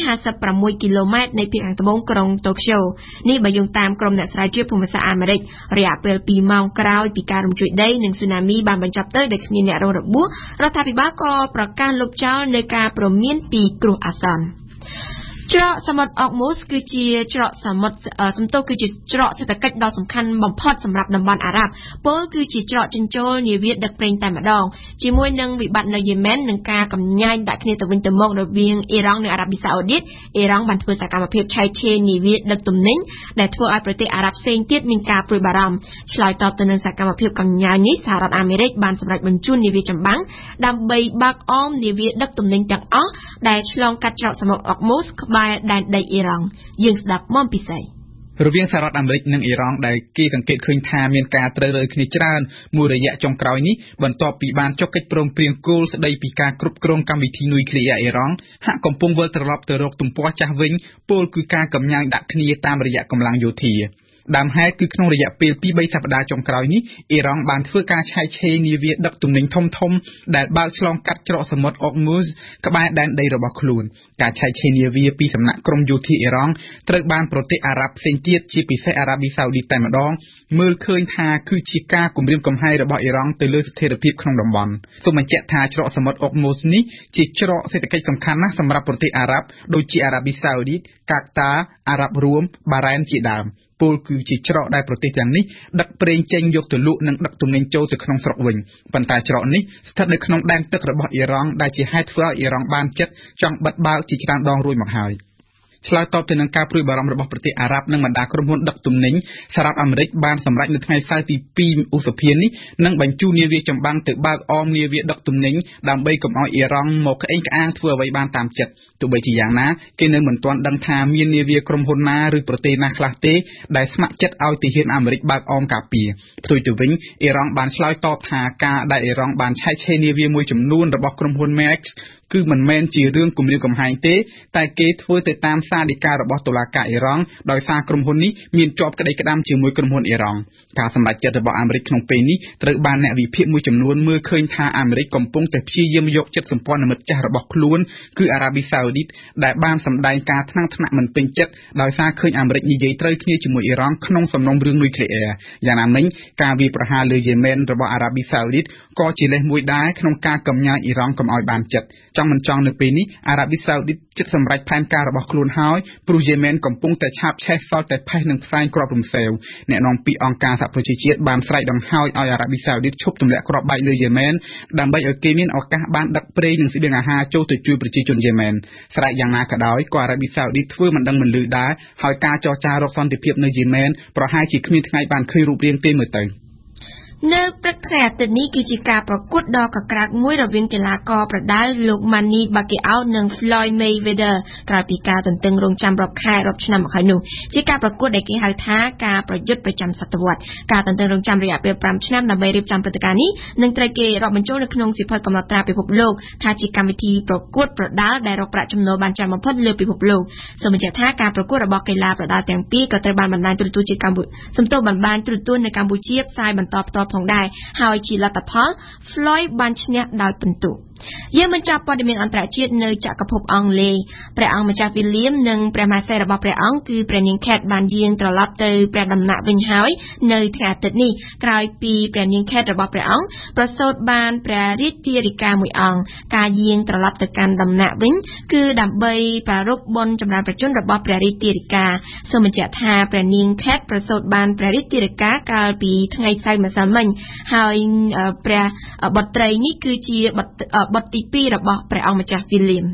56 គីឡូម៉ែត្រនៃភាគខាងត្បូងក្រុងតូក្យូនេះបើយោងតាមក្រុមអ្នកស្រាវជ្រាវភូមិសាស្ត្រអាមេរិករយៈពេល2ម៉ោងក្រោយពីការរំជួយដីនិងស៊ូណាមីបានបញ្ចប់ទៅដោយគ្មានអ្នករងរបួសរដ្ឋាភិបាលក៏ប្រកាសលុបចោលនៅការព្រមានពីគ្រោះអាសន្នច្រកសមុទ្រអុកមូសគឺជាច្រកសមុទ្រគឺជាច្រកសេដ្ឋកិច្ចដ៏សំខាន់បំផុតសម្រាប់តំបន់អារ៉ាប់ពលគឺជាច្រកចិញ្ចោលនាវាដឹកប្រេងតែម្ដងជាមួយនឹងវិបត្តិនៅយេម៉ែននិងការកំញាញដាក់គ្នាទៅវិញទៅមករវាងអ៊ីរ៉ង់និងអារ៉ាប៊ីសាអូឌីតអ៊ីរ៉ង់បានធ្វើសកម្មភាពឆែកឆេរនាវាដឹកទំនិញដែលធ្វើឲ្យប្រទេសអារ៉ាប់ផ្សេងទៀតមានការព្រួយបារម្ភឆ្លើយតបទៅនឹងសកម្មភាពកំញាញនេះសហរដ្ឋអាមេរិកបានសម្រេចបញ្ជូននាវាចម្បាំងដើម្បីបើកអមនាវាដឹកទំនិញទាំងអស់ដែលឆ្លងកាត់ច្រកសមុទ្រអុកមូសក្បែរដែនដីអ៊ីរ៉ង់យើងស្ដាប់មកពិសេសរវាងសហរដ្ឋអាមេរិកនិងអ៊ីរ៉ង់ដែលគេសង្កេតឃើញថាមានការត្រូវរើគ្នាច្រើនមួយរយៈចុងក្រោយនេះបន្ទាប់ពីបានចុះកិច្ចព្រមព្រៀងគោលស្ដីពីការគ្រប់គ្រងកម្មវិធីនុយក្លេអ៊ែរអ៊ីរ៉ង់ហាក់កំពុងវិលត្រឡប់ទៅរកទំព័រចាស់វិញពលគឺការកំញាញដាក់គ្នាតាមរយៈកម្លាំងយោធាដើមហេតុគឺក្នុងរយៈពេល 2-3 សប្តាហ៍ចុងក្រោយនេះអ៊ីរ៉ង់បានធ្វើការឆែកឆេរនាវាដឹកទំនិញធំៗដែលបើកឆ្លងកាត់ច្រកសមុទ្រអុកមូសក្បែរដែនដីរបស់ខ្លួនការឆែកឆេរនាវាពីសំណាក់ក្រមយោធាអ៊ីរ៉ង់ត្រូវបានប្រទេសអារ៉ាប់ផ្សេងទៀតជាពិសេសអារ៉ាប៊ីសាអូឌីតតែម្ដងមើលឃើញថាគឺជាការគំរាមកំហែងរបស់អ៊ីរ៉ង់ទៅលើស្ថិរភាពក្នុងតំបន់សូមបញ្ជាក់ថាច្រកសមុទ្រអុកមូសនេះជាច្រកសេដ្ឋកិច្ចសំខាន់ណាស់សម្រាប់ប្រទេសអារ៉ាប់ដូចជាអារ៉ាប៊ីសាអូឌីតកាតាអារ៉ាប់រួមបារ៉ែនជាដើមពលគឺជាច្រកដែលប្រទេសទាំងនេះដឹកប្រេងចេញយកទៅលក់និងដឹកទំនិញចូលទៅក្នុងស្រុកវិញប៉ុន្តែច្រកនេះស្ថិតនៅក្នុងដែនទឹករបស់អ៊ីរ៉ង់ដែលជាហេតុធ្វើឲ្យអ៊ីរ៉ង់បានចិត្តចង់បិទបើកជាច្រើនដងរួចមកហើយឆ្លើយតបទៅនឹងការព្រួយបារម្ភរបស់ប្រទេសអារ៉ាប់និងបណ្ដាក្រុមហ៊ុនដឹកទំនិញសហរដ្ឋអាមេរិកបានសម្រេចនៅថ្ងៃសៅរ៍ទី2ឧសភានេះនឹងបញ្ជូននាវាចម្បាំងទៅបើកអមនាវាដឹកទំនិញដើម្បីកុំឲ្យអ៊ីរ៉ង់មកក្អេងក្អាងធ្វើអ្វីបានតាមចិត្តទោះបីជាយ៉ាងណាគេនៅមិនទាន់ដឹងថាមាននាវាក្រុមហ៊ុនណាឬប្រទេសណាខ្លះទេដែលស្ម័គ្រចិត្តឲ្យទាហានអាមេរិកបើកអមការពារផ្ទុយទៅវិញអ៊ីរ៉ង់បានឆ្លើយតបថាការដែលអ៊ីរ៉ង់បានឆែកឆេរនាវាមួយចំនួនរបស់ក្រុមហ៊ុន Max គឺមិនមែនជារឿងគំរាមកំហែងទេតែគេធ្វើទៅតាមសារដីការបស់តុលាការអ៊ីរ៉ង់ដោយសារក្រុមហ៊ុននេះមានជាប់ក្តីក្តាំជាមួយក្រុមហ៊ុនអ៊ីរ៉ង់ការសម្រេចចិត្តរបស់អាមេរិកក្នុងពេលនេះត្រូវបានអ្នកវិភាគមួយចំនួនមើលឃើញថាអាមេរិកកំពុងតែព្យាយាមយកចិត្តសម្ព័ន្ធមិត្តចាស់របស់ខ្លួនគឺអារ៉ាប៊ីសាអូឌីតដែលបានសម្ដែងការថ្នាក់មិនពេញចិត្តដោយសារឃើញអាមេរិកនិយាយត្រូវគ្នាជាមួយអ៊ីរ៉ង់ក្នុងសំណុំរឿងនុយក្លេអ៊ែរយ៉ាងណាមិញការវាយប្រហារលើយេម៉ែនរបស់អារ៉ាប៊ីសាអូឌីតក៏ជាលេសមួយដែរក្នុងការកំញាញអ៊ីរ៉ង់កុំឲ្យបានចិត្តចង់មិនចង់នៅពេលនេះអារ៉ាប៊ីសាអូឌីតជិតសម្រេចផែនការរបស់ខ្លួនហើយព្រោះយេម៉ែនកំពុងតែឆាបឆេះសល់តែផេះនឹងផ្សែងគ្រាប់រំសេវអ្នកនាំពាក្យអង្គការសហប្រជាជាតិបានស្រែកដង្ហោចឲ្យអារ៉ាប៊ីសាអូឌីតឈប់ទម្លាក់គ្រាប់បែកលើយេម៉ែនដើម្បីឲ្យគេមានឱកាសបានដឹកប្រេងនិងស្បៀងអាហារចូលទៅជួយប្រជាជនយេម៉ែនស្រែកយ៉ាងណាក៏ដោយក៏អារ៉ាប៊ីសាអូឌីតធ្វើមិនដឹងមិនលឺដែរហើយការចរចារកសន្តិភាពនៅយេម៉ែនប្រហែលជាគ្មានថ្ងៃបានឃើញរូបរាងទេមើលទៅនៅព្រឹកថ្ងៃអាទិត្យនេះគឺជាការប្រកួតដ៏កក្រើកមួយរវាងកីឡាករប្រដាល់លោក Manny Pacquiao និង Floyd Mayweather ក្រោយពីការទន្ទឹងរង់ចាំរាប់ខែរាប់ឆ្នាំមកហើយនោះជាការប្រកួតដែលគេហៅថាការប្រយុទ្ធប្រចាំសតវត្សការទន្ទឹងរង់ចាំរយៈពេល5ឆ្នាំដើម្បីរៀបចំព្រឹត្តិការណ៍នេះនឹងត្រូវគេរាប់បញ្ចូលនៅក្នុងសៀវភៅកំណត់ត្រាពិភពលោកថាជាកម្មវិធីប្រកួតប្រដាល់ដែលរកប្រាក់ចំណូលបានច្រើនបំផុតលើពិភពលោកសូមបញ្ជាក់ថាការប្រកួតរបស់កីឡាប្រដាល់ទាំងពីរក៏ត្រូវបានបណ្ដាញទូរទស្សន៍ជាកម្ពុជាសំទោសបានទូរទស្សន៍នៅកម្ពុជាផ្សាយបន្តផ្ទាល់ផងដែរហើយជាលទ្ធផល Floyd បានឈ្នះដោយពិន្ទុយើងបញ្ចប់ព័ត៌មានអន្តរជាតិនៅចក្រភពអង់គ្លេសព្រះអង្គម្ចាស់ William និងព្រះមហាក្សត្ររបស់ព្រះអង្គគឺព្រះនាង Kate បានយាងត្រឡប់ទៅព្រះដំណាក់វិញហើយនៅថ្ងៃអាទិត្យនេះក្រោយពីព្រះនាង Kate របស់ព្រះអង្គប្រសូតបានព្រះរាជទារិកាមួយអង្គការយាងត្រឡប់ទៅកាន់ដំណាក់វិញគឺដើម្បីប្រារព្ធបុណ្យចម្រើនព្រះជន្មរបស់ព្រះរាជទារិកាសូមបញ្ជាក់ថាព្រះនាង Kate ប្រសូតបានព្រះរាជទារិកាកាលពីថ្ងៃសៅរ៍ម្សិលមិញហើយព្រះបុត្រីនេះគឺជាបុត្រទី2របស់ព្រះអង្គម្ចាស់ William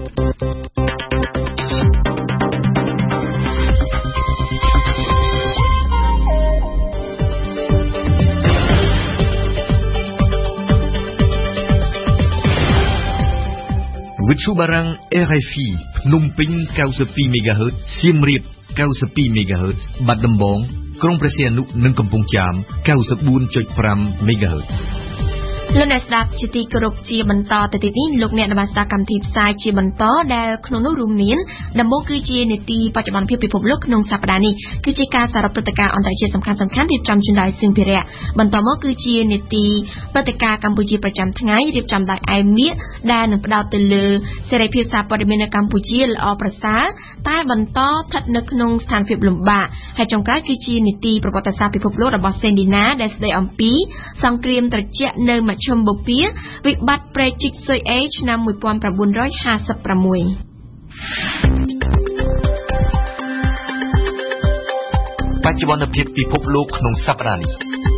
វិទ្យុបារាំង RFI ភ្នំពេញ 92 MHz សៀមរាប 92 MHz បាត់ដំបងក្រុងព្រះសីហនុនិងកំពង់ចាម 94.5 MHz លោកអ្នកស្ដាប់ជាទីគោរពជាបន្តទៅទៀតនេះលោកអ្នកបានស្ដាប់កម្មវិធីផ្សាយជាបន្តដែលក្នុងនោះរួមមានដំបូងគឺជានីតិបច្ចុប្បន្នភាពពិភពលោកក្នុងសប្តាហ៍នេះគឺជាការសរុបព្រឹត្តិការណ៍អន្តរជាតិសំខាន់ៗរៀបចំជូនដោយសៀងភិរៈបន្តមកគឺជានីតិព្រឹត្តិការណ៍កម្ពុជាប្រចាំថ្ងៃរៀបចំដោយអែមមៀកដែលនឹងផ្ដោតទៅលើសេរីភាពសារព័ត៌មាននៅកម្ពុជាល្អប្រសើរតែបន្តស្ថិតនៅក្នុងស្ថានភាពលំបាកហើយចុងក្រោយគឺជានីតិប្រវត្តិសាស្ត្រពិភពលោករបស់សេនឌីណាដែលស្ដីអំពីសង្គ្រាមត្រជាក់នៅមជ្ឈមបូព៌ាវិបត្តិប្រេជីកស៊ុយអេឆ្នាំ1956 បច្ចុប្បន្នភាពពិភពលោកក្នុងសប្តាហ៍នេះ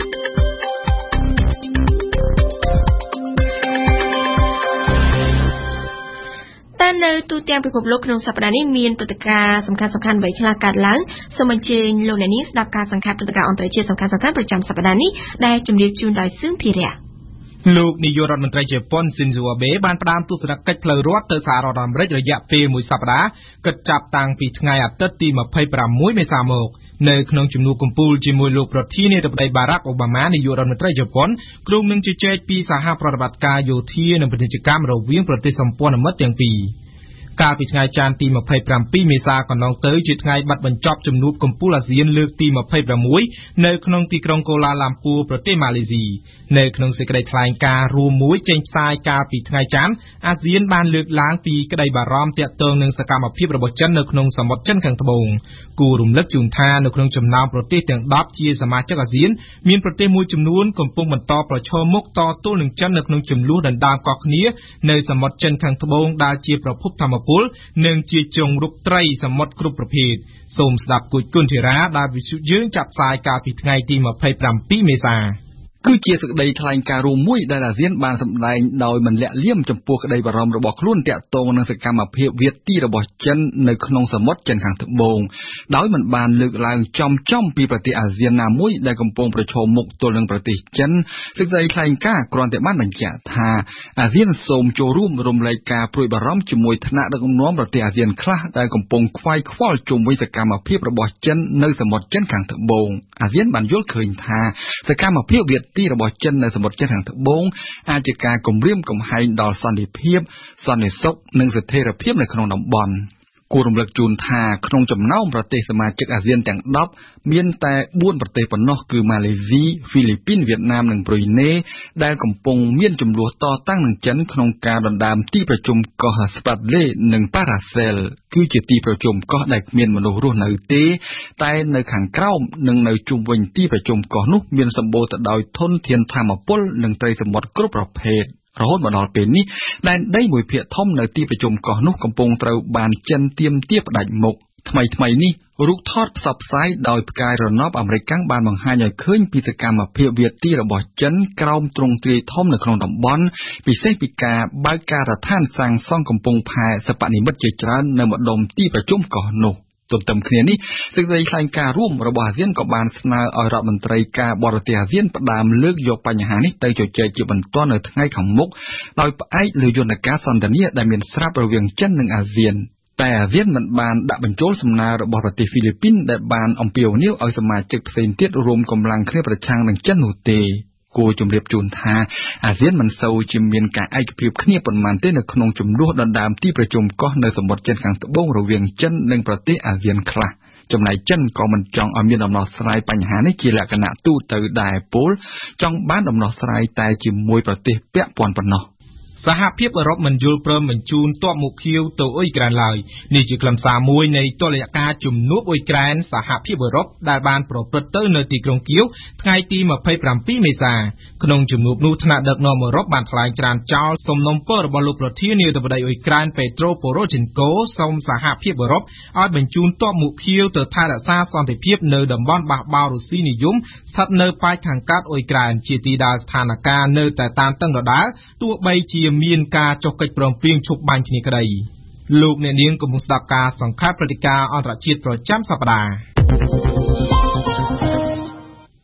នៅទូទាំងពិភពលោកក្នុងសប្តាហ៍នេះមានព្រឹត្តិការណ៍សំខាន់ៗអ្វីខ្លះកើតឡើងសូមអញ្ជើញលោកអ្នកនាងស្ដាប់ការសង្ខេបព្រឹត្តិការណ៍អន្តរជាតិសំខាន់ៗប្រចាំសប្តាហ៍នេះដែលជម្រាបជូនដោយសឿងភិរៈលោកនាយករដ្ឋមន្ត្រីជប៉ុនស៊ីនហ្សូអាបេបានផ្ដើមទស្សនកិច្ចផ្លូវរដ្ឋទៅសហរដ្ឋអាមេរិករយៈពេលមួយសប្តាហ៍គិតចាប់តាំងពីថ្ងៃអាទិត្យទី26មេសាមកនៅក្នុងជំនួបកំពូលជាមួយលោកប្រធានាធិបតីបារ៉ាក់អូបាម៉ានាយករដ្ឋមន្ត្រីជប៉ុនគ្រងនឹងជជែកពីសហប្រតិបត្តិការយោធានិងពាណិជ្ជកម្មរវាងប្រទេសសម្ព័ន្ធមិត្តទាំងពីរកាលពីថ្ងៃច័ន្ទទី27មេសាកន្លងទៅជាថ្ងៃបិទបញ្ចប់ជំនួបកំពូលអាស៊ានលើកទី26នៅក្នុងទីក្រុងកូឡាឡាំពូប្រទេសម៉ាឡេស៊ីនៅក្នុងសេចក្តីថ្លែងការណ៍រួមមួយចេញផ្សាយកាលពីថ្ងៃច័ន្ទអាស៊ានបានលើកឡើងពីក្តីបារម្ភទាក់ទងនឹងសកម្មភាពរបស់ចិននៅក្នុងសមុទ្រចិនខាងត្បូងគួររំលឹកជូនថានៅក្នុងចំណោមប្រទេសទាំង10ជាសមាជិកអាស៊ានមានប្រទេសមួយចំនួនកំពុងបន្តប្រឈមមុខតទល់នឹងចិននៅក្នុងចំនួនដណ្ដើមកោះគ្នានៅសមុទ្រចិនខាងត្បូងដែលជាប្រភពធម្មពលនិងជាជង្រុកត្រីសមុទ្រគ្រប់ប្រភេទសូមស្ដាប់គួចគុណធីរ៉ាដែលវិទ្យុយើងចាប់ផ្សាយកាលពីថ្ងៃទី27មេសាគឺជាសេចក្តីថ្លែងការណ៍រួមមួយដែលអាស៊ានបានសម្ដែងដោយមិនលាក់លៀមចំពោះក្តីបារម្ភរបស់ខ្លួនទាក់ទងនឹងសកម្មភាពវាយទីរបស់ចិននៅក្នុងសមុទ្រចិនខាងត្បូងដោយមិនបានលើកឡើងចំពីប្រទេសអាស៊ានណាមួយដែលកំពុងប្រឈមមុខទល់នឹងប្រទេសចិនសេចក្តីថ្លែងការណ៍គ្រាន់តែបានបញ្ជាក់ថាអាស៊ានសូមចូលរួមរំលែកការព្រួយបារម្ភជាមួយថ្នាក់ដឹកនាំប្រទេសអាស៊ានខ្លះដែលកំពុងខ្វាយខ្វល់ជុំវិញសកម្មភាពរបស់ចិននៅសមុទ្រចិនខាងត្បូងអាស៊ានបានយល់ឃើញថាសកម្មភាពវាយទីរបស់ចិននៅសមុទ្រចិនខាងត្បូងអាចជាការគំរាមកំហែងដល់សន្តិភាពសន្តិសុខនិងស្ថិរភាពនៅក្នុងតំបន់គួររំលឹកជូនថាក្នុងចំណោមប្រទេសសមាជិកអាស៊ានទាំង10មានតែ4ប្រទេសប៉ុណ្ណោះគឺម៉ាឡេស៊ីហ្វីលីពីនវៀតណាមនិងប្រ៊ុយណេដែលកំពុងមានចំនួនតតាំងនឹងចិនក្នុងការដណ្ដើមទីប្រជុំកោះស្ប៉ាតឡេនិងប៉ារ៉ាសែលគឺជាទីប្រជុំកោះដែលគ្មានមនុស្សរស់នៅទេតែនៅខាងក្រោមនិងនៅជុំវិញទីប្រជុំកោះនោះមានសម្បូរទៅដោយធនធានថាមពលនិងត្រីសមុទ្រគ្រប់ប្រភេទរហូតមកដល់ពេលនេះដែនដីមួយភាគធំនៅទីប្រជុំកោះនោះកំពុងត្រូវបានចិនទាមទារផ្ដាច់មុខថ្មីនេះរូបថតផ្សព្វផ្សាយដោយផ្កាយរណបអាមេរិកបានបង្ហាញឲ្យឃើញពីសកម្មភាពវាយទីរបស់ចិនក្រោមទ្រង់ទ្រាយធំនៅក្នុងតំបន់ពិសេសពីការបើកការដ្ឋានសាងសង់កំពង់ផែសិប្បនិម្មិតជាច្រើននៅម្ដុំទីប្រជុំកោះនោះទន្ទឹមគ្នានេះសេចក្តីថ្លែងការណ៍រួមរបស់អាស៊ានក៏បានស្នើឲ្យរដ្ឋមន្ត្រីការបរទេសអាស៊ានផ្ដើមលើកយកបញ្ហានេះទៅជជែកជាបន្ទាន់នៅថ្ងៃខាងមុខដោយផ្អែកលើយន្តការសន្ទនាដែលមានស្រាប់រវាងចិននិងអាស៊ានតែអាស៊ានមិនបានដាក់បញ្ចូលសំណើរបស់ប្រទេសហ្វីលីពីនដែលបានអំពាវនាវឲ្យសមាជិកផ្សេងទៀតរួមកម្លាំងគ្នាប្រឆាំងនឹងចិននោះទេគួរជម្រាបជូនថាអាស៊ានមិនសូវជាមានការឯកភាពគ្នាប៉ុន្មានទេនៅក្នុងចំនួនដណ្ដើមទីប្រជុំកោះនៅសមុទ្រចិនខាងត្បូងរវាងចិននិងប្រទេសអាស៊ានខ្លះចំណែកចិនក៏មិនចង់ឲ្យមានដំណោះស្រាយបញ្ហានេះជាលក្ខណៈទូទៅដែរពលចង់បានដំណោះស្រាយតែជាមួយប្រទេសពាក់ព័ន្ធប៉ុណ្ណោះសហភាពអឺរ៉ុបមិនយល់ព្រមបញ្ជូនទ័ពមុខខៀវទៅអ៊ុយក្រែនឡើយនេះជាខ្លឹមសារមួយនៃតុល្យការជំនួបអ៊ុយក្រែនសហភាពអឺរ៉ុបដែលបានប្រព្រឹត្តទៅនៅទីក្រុងគៀវថ្ងៃទី27មេសាក្នុងជំនួបនោះថ្នាក់ដឹកនាំអឺរ៉ុបបានថ្លែងច្រានចោលសំណុំពររបស់លោកប្រធានាធិបតីអ៊ុយក្រែនពេត្រូប៉ូរ៉ូជិនកូសូមសហភាពអឺរ៉ុបឲ្យបញ្ជូនទ័ពមុខខៀវទៅថែរក្សាសន្តិភាពនៅតំបន់បះបោររុស្ស៊ីនិយមស្ថិតនៅប៉ែកខាងកើតអ៊ុយក្រែនជាទីដែលស្ថានភាពនៅតែតានតឹងដដែលទោះបីជាមានការចុះកិច្ចព្រមព្រៀងឈប់បាញ់គ្នាក្តីលោកអ្នកនាងកំពុងស្ដាប់ការសង្ខេបព្រឹត្តិការណ៍អន្តរជាតិប្រចាំសប្តាហ៍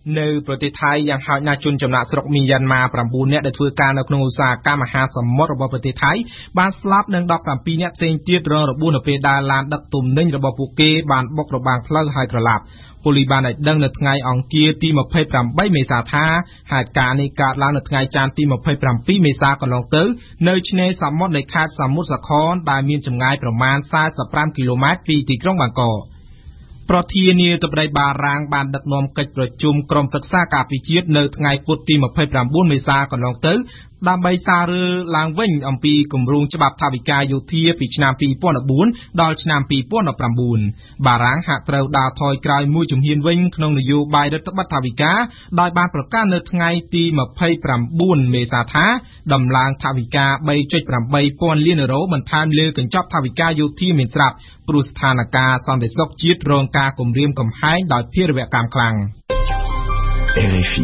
នៅប្រទេសថៃយ៉ាងហោចណាស់ជនចំណាក់ស្រុកមីយ៉ាន់ម៉ា9នាក់ដែលធ្វើការនៅក្នុងឧស្សាហកម្មមហាសមុទ្ររបស់ប្រទេសថៃបានស្លាប់និង17នាក់ផ្សេងទៀតរងរបួសនៅពេលដែលឡានដឹកទំនិញរបស់ពួកគេបានបុករបាំងផ្លូវហើយត្រឡប់ប៉ូលីសបានឲ្យដឹងនៅថ្ងៃអង្គារទី28មេសាថាហេតុការណ៍នេះកើតឡើងនៅថ្ងៃច័ន្ទទី27មេសាកន្លងទៅនៅឆ្នេរសមុទ្រនៃខេត្តសមុទ្រសខរដែលមានចម្ងាយប្រមាណ45គីឡូម៉ែត្រពីទីក្រុងបាងកកប្រធានាធិបតីបារាំងបានដឹកនាំកិច្ចប្រជុំក្រុមប្រឹក្សាការពារជាតិនៅថ្ងៃពុធទី29មេសាកន្លងទៅដើម្បីសាររើឡើងវិញអំពីគម្រោងច្បាប់ថវិកាយោធាពីឆ្នាំ2014ដល់ឆ្នាំ2019បារាំងហាក់ត្រូវដើរថយក្រោយមួយជំហានវិញក្នុងនយោបាយរដ្ឋបတ်ថវិកាដោយបានប្រកាសនៅថ្ងៃទី29មេសាថាដំឡើងថវិកា 3.8 ពាន់លានអឺរ៉ូបន្ថែមលើកញ្ចប់ថវិកាយោធាមានស្រាប់ព្រោះស្ថានភាពសន្តិសុខជាតិរងការគំរាមកំហែងដោយភារវកម្មខ្លាំងRFI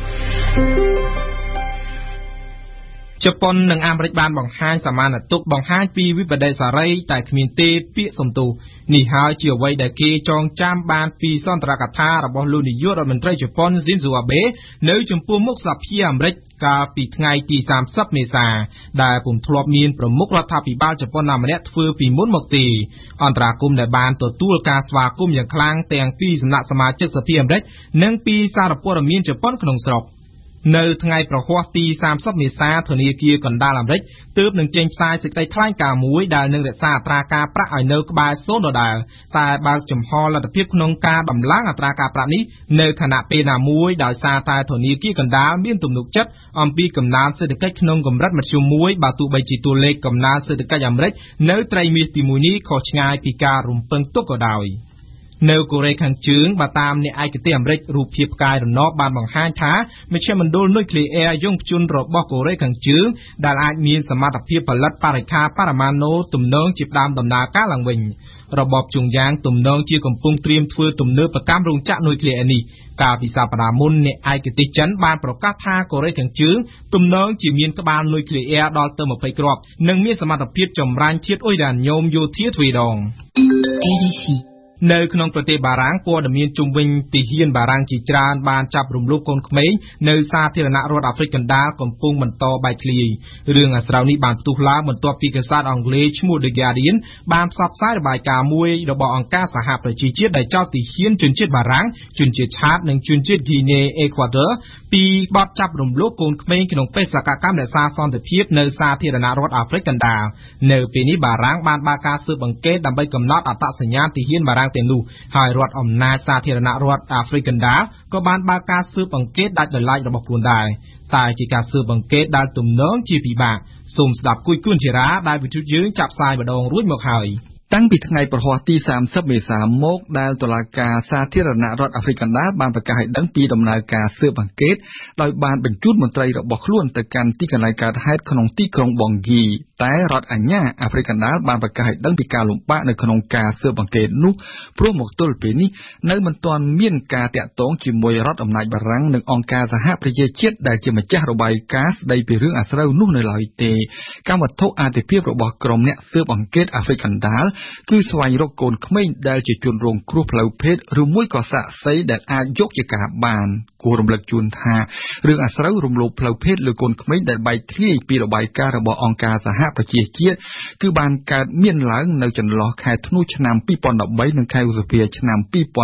ជប៉ុននិងអាមេរិកបានបង្ហាញសមានតុបង្ហាញពីវិបដិសារីតែគ្មានទេពាក្យសំទោសនេះហើយជាអ្វីដែលគេចងចាំបានពីសន្ទរកថារបស់លោកនាយករដ្ឋមន្ត្រីជប៉ុនស៊ីនស៊ូអាបេនៅចំពោះមុខសភាអាមេរិកកាលពីថ្ងៃទី30មេសាដែលពុំធ្លាប់មានប្រមុខរដ្ឋាភិបាលជប៉ុនណាម្នាក់ធ្វើពីមុនមកទេអន្តរាគមន៍ដែលបានទទួលការស្វាគមន៍យ៉ាងខ្លាំងទាំងពីសំណាក់សមាជិកសភាអាមេរិកនិងពីសារព័ត៌មានជប៉ុនក្នុងស្រុកនៅថ្ងៃប្រហ័សទី30មេសាធនាគារកណ្ដាលអាមេរិកទើបនឹងចេញផ្សាយសេចក្តីថ្លែងការណ៍មួយដែលនឹងរក្សាអត្រាការប្រាក់ឲ្យនៅក្បែរ0ដុល្លារតែបើកចំហលទ្ធភាពក្នុងការដំឡើងអត្រាការប្រាក់នេះនៅខណៈពេលណាមួយដោយសារតែធនាគារកណ្ដាលមានទំនុកចិត្តអំពីកំណើនសេដ្ឋកិច្ចក្នុងកម្រិតមធ្យមមួយបើទោះបីជាតួលេខកំណើនសេដ្ឋកិច្ចអាមេរិកនៅត្រីមាសទី1នេះខុសឆ្ងាយពីការរំពឹងទុកក៏ដោយនៅកូរ៉េខាងជើងបើតាមអ្នកឯកទេសអាមេរិករូបភាពផ្កាយរណបបានបង្ហាញថាមជ្ឈមណ្ឌលនុយក្លេអ៊ែរយង់ភ្ជន់របស់កូរ៉េខាងជើងដែលអាចមានសមត្ថភាពផលិតបរិក្ខារបរមាណូទំនងជាផ្ដើមដំណើរការឡើងវិញរបបជងយ៉ាងទំនងជាកំពុងត្រៀមធ្វើទំនើបកម្មរោងចក្រនុយក្លេអ៊ែរនេះកាលពីសប្តាហ៍មុនអ្នកឯកទេសចិនបានប្រកាសថាកូរ៉េខាងជើងទំនងជាមានក្បាលនុយក្លេអ៊ែរដល់ទៅ20គ្រាប់និងមានសមត្ថភាពចម្រាញ់ធាតុអ៊ុយរ៉ាញ៉ូមយោធាទ្វេដងនៅក្នុងប្រទេសបារាំងព័ត៌មានជុំវិញទាហានបារាំងជាច្រើនបានចាប់រំលោភកូនក្មេងនៅសាធារណរដ្ឋអាហ្វ្រិកកណ្ដាលកំពុងបន្តបែកធ្លាយរឿងអាស្រូវនេះបានផ្ទុះឡើងបន្ទាប់ពីកាសែតអង់គ្លេសឈ្មោះ The Guardian បានផ្សព្វផ្សាយរបាយការណ៍មួយរបស់អង្គការសហប្រជាជាតិដែលចោទទាហានជនជាតិបារាំងជនជាតិឆាតនិងជនជាតិហ្គីណេអេក្វាទ័រពីបទចាប់រំលោភកូនក្មេងក្នុងបេសកកម្មរក្សាសន្តិភាពនៅសាធារណរដ្ឋអាហ្វ្រិកកណ្ដាលនៅពេលនេះបារាំងបានបើកការស៊ើបអង្កេតដើម្បីកំណត់អត្តសញ្ញាណទាហានបារាំងទាំងនោះហើយរដ្ឋអំណាចសាធារណរដ្ឋអាហ្វ្រិកកណ្ដាលក៏បានបើកការស៊ើបអង្កេតដាច់ដោយឡែករបស់ខ្លួនដែរតែជាការស៊ើបអង្កេតដែលទំនងជាពិបាកសូមស្ដាប់គួយគួនជារាដែលវិទ្យុយើងចាប់ផ្សាយម្ដងរួចមកហើយតាំងពីថ្ងៃប្រហ័សទី30មេសាមកដែលតុលាការសាធារណរដ្ឋអាហ្វ្រិកកណ្ដាលបានប្រកាសឲ្យដឹងពីដំណើរការស៊ើបអង្កេតដោយបានបញ្ជូនមន្ត្រីរបស់ខ្លួនទៅកាន់ទីកន្លែងកើតហេតុក្នុងទីក្រុងប៊ុងហ្គីតែរដ្ឋអាជ្ញាអាហ្វ្រិកកណ្ដាលបានប្រកាសឲ្យដឹងពីការលំបាកនៅក្នុងការស៊ើបអង្កេតនោះព្រោះមកទល់ពេលនេះនៅមិនទាន់មានការតាក់ទងជាមួយរដ្ឋអំណាចបារាំងនិងអង្គការសហប្រជាជាតិដែលជាម្ចាស់របាយការណ៍ស្ដីពីរឿងអាស្រូវនោះនៅឡើយទេកម្មវត្ថុអាទិភាពរបស់ក្រុមអ្នកស៊ើបអង្កេតអាហ្វ្រិកកណ្ដាលគឺស្វែងរកកូនក្មេងដែលជាជនរងគ្រោះផ្លូវភេទឬមួយក៏សាក្សីដែលអាចយកជាការបានគួររំលឹកជូនថារឿងអាស្រូវរំលោភផ្លូវភេទលើកូនក្មេងដែលបែកធ្លាយពីរបាយការណ៍របស់អង្គការសហប្រជាជាតិគឺបានកើតមានឡើងនៅចន្លោះខែធ្នូឆ្នាំ2013និងខែឧសភាឆ្នាំ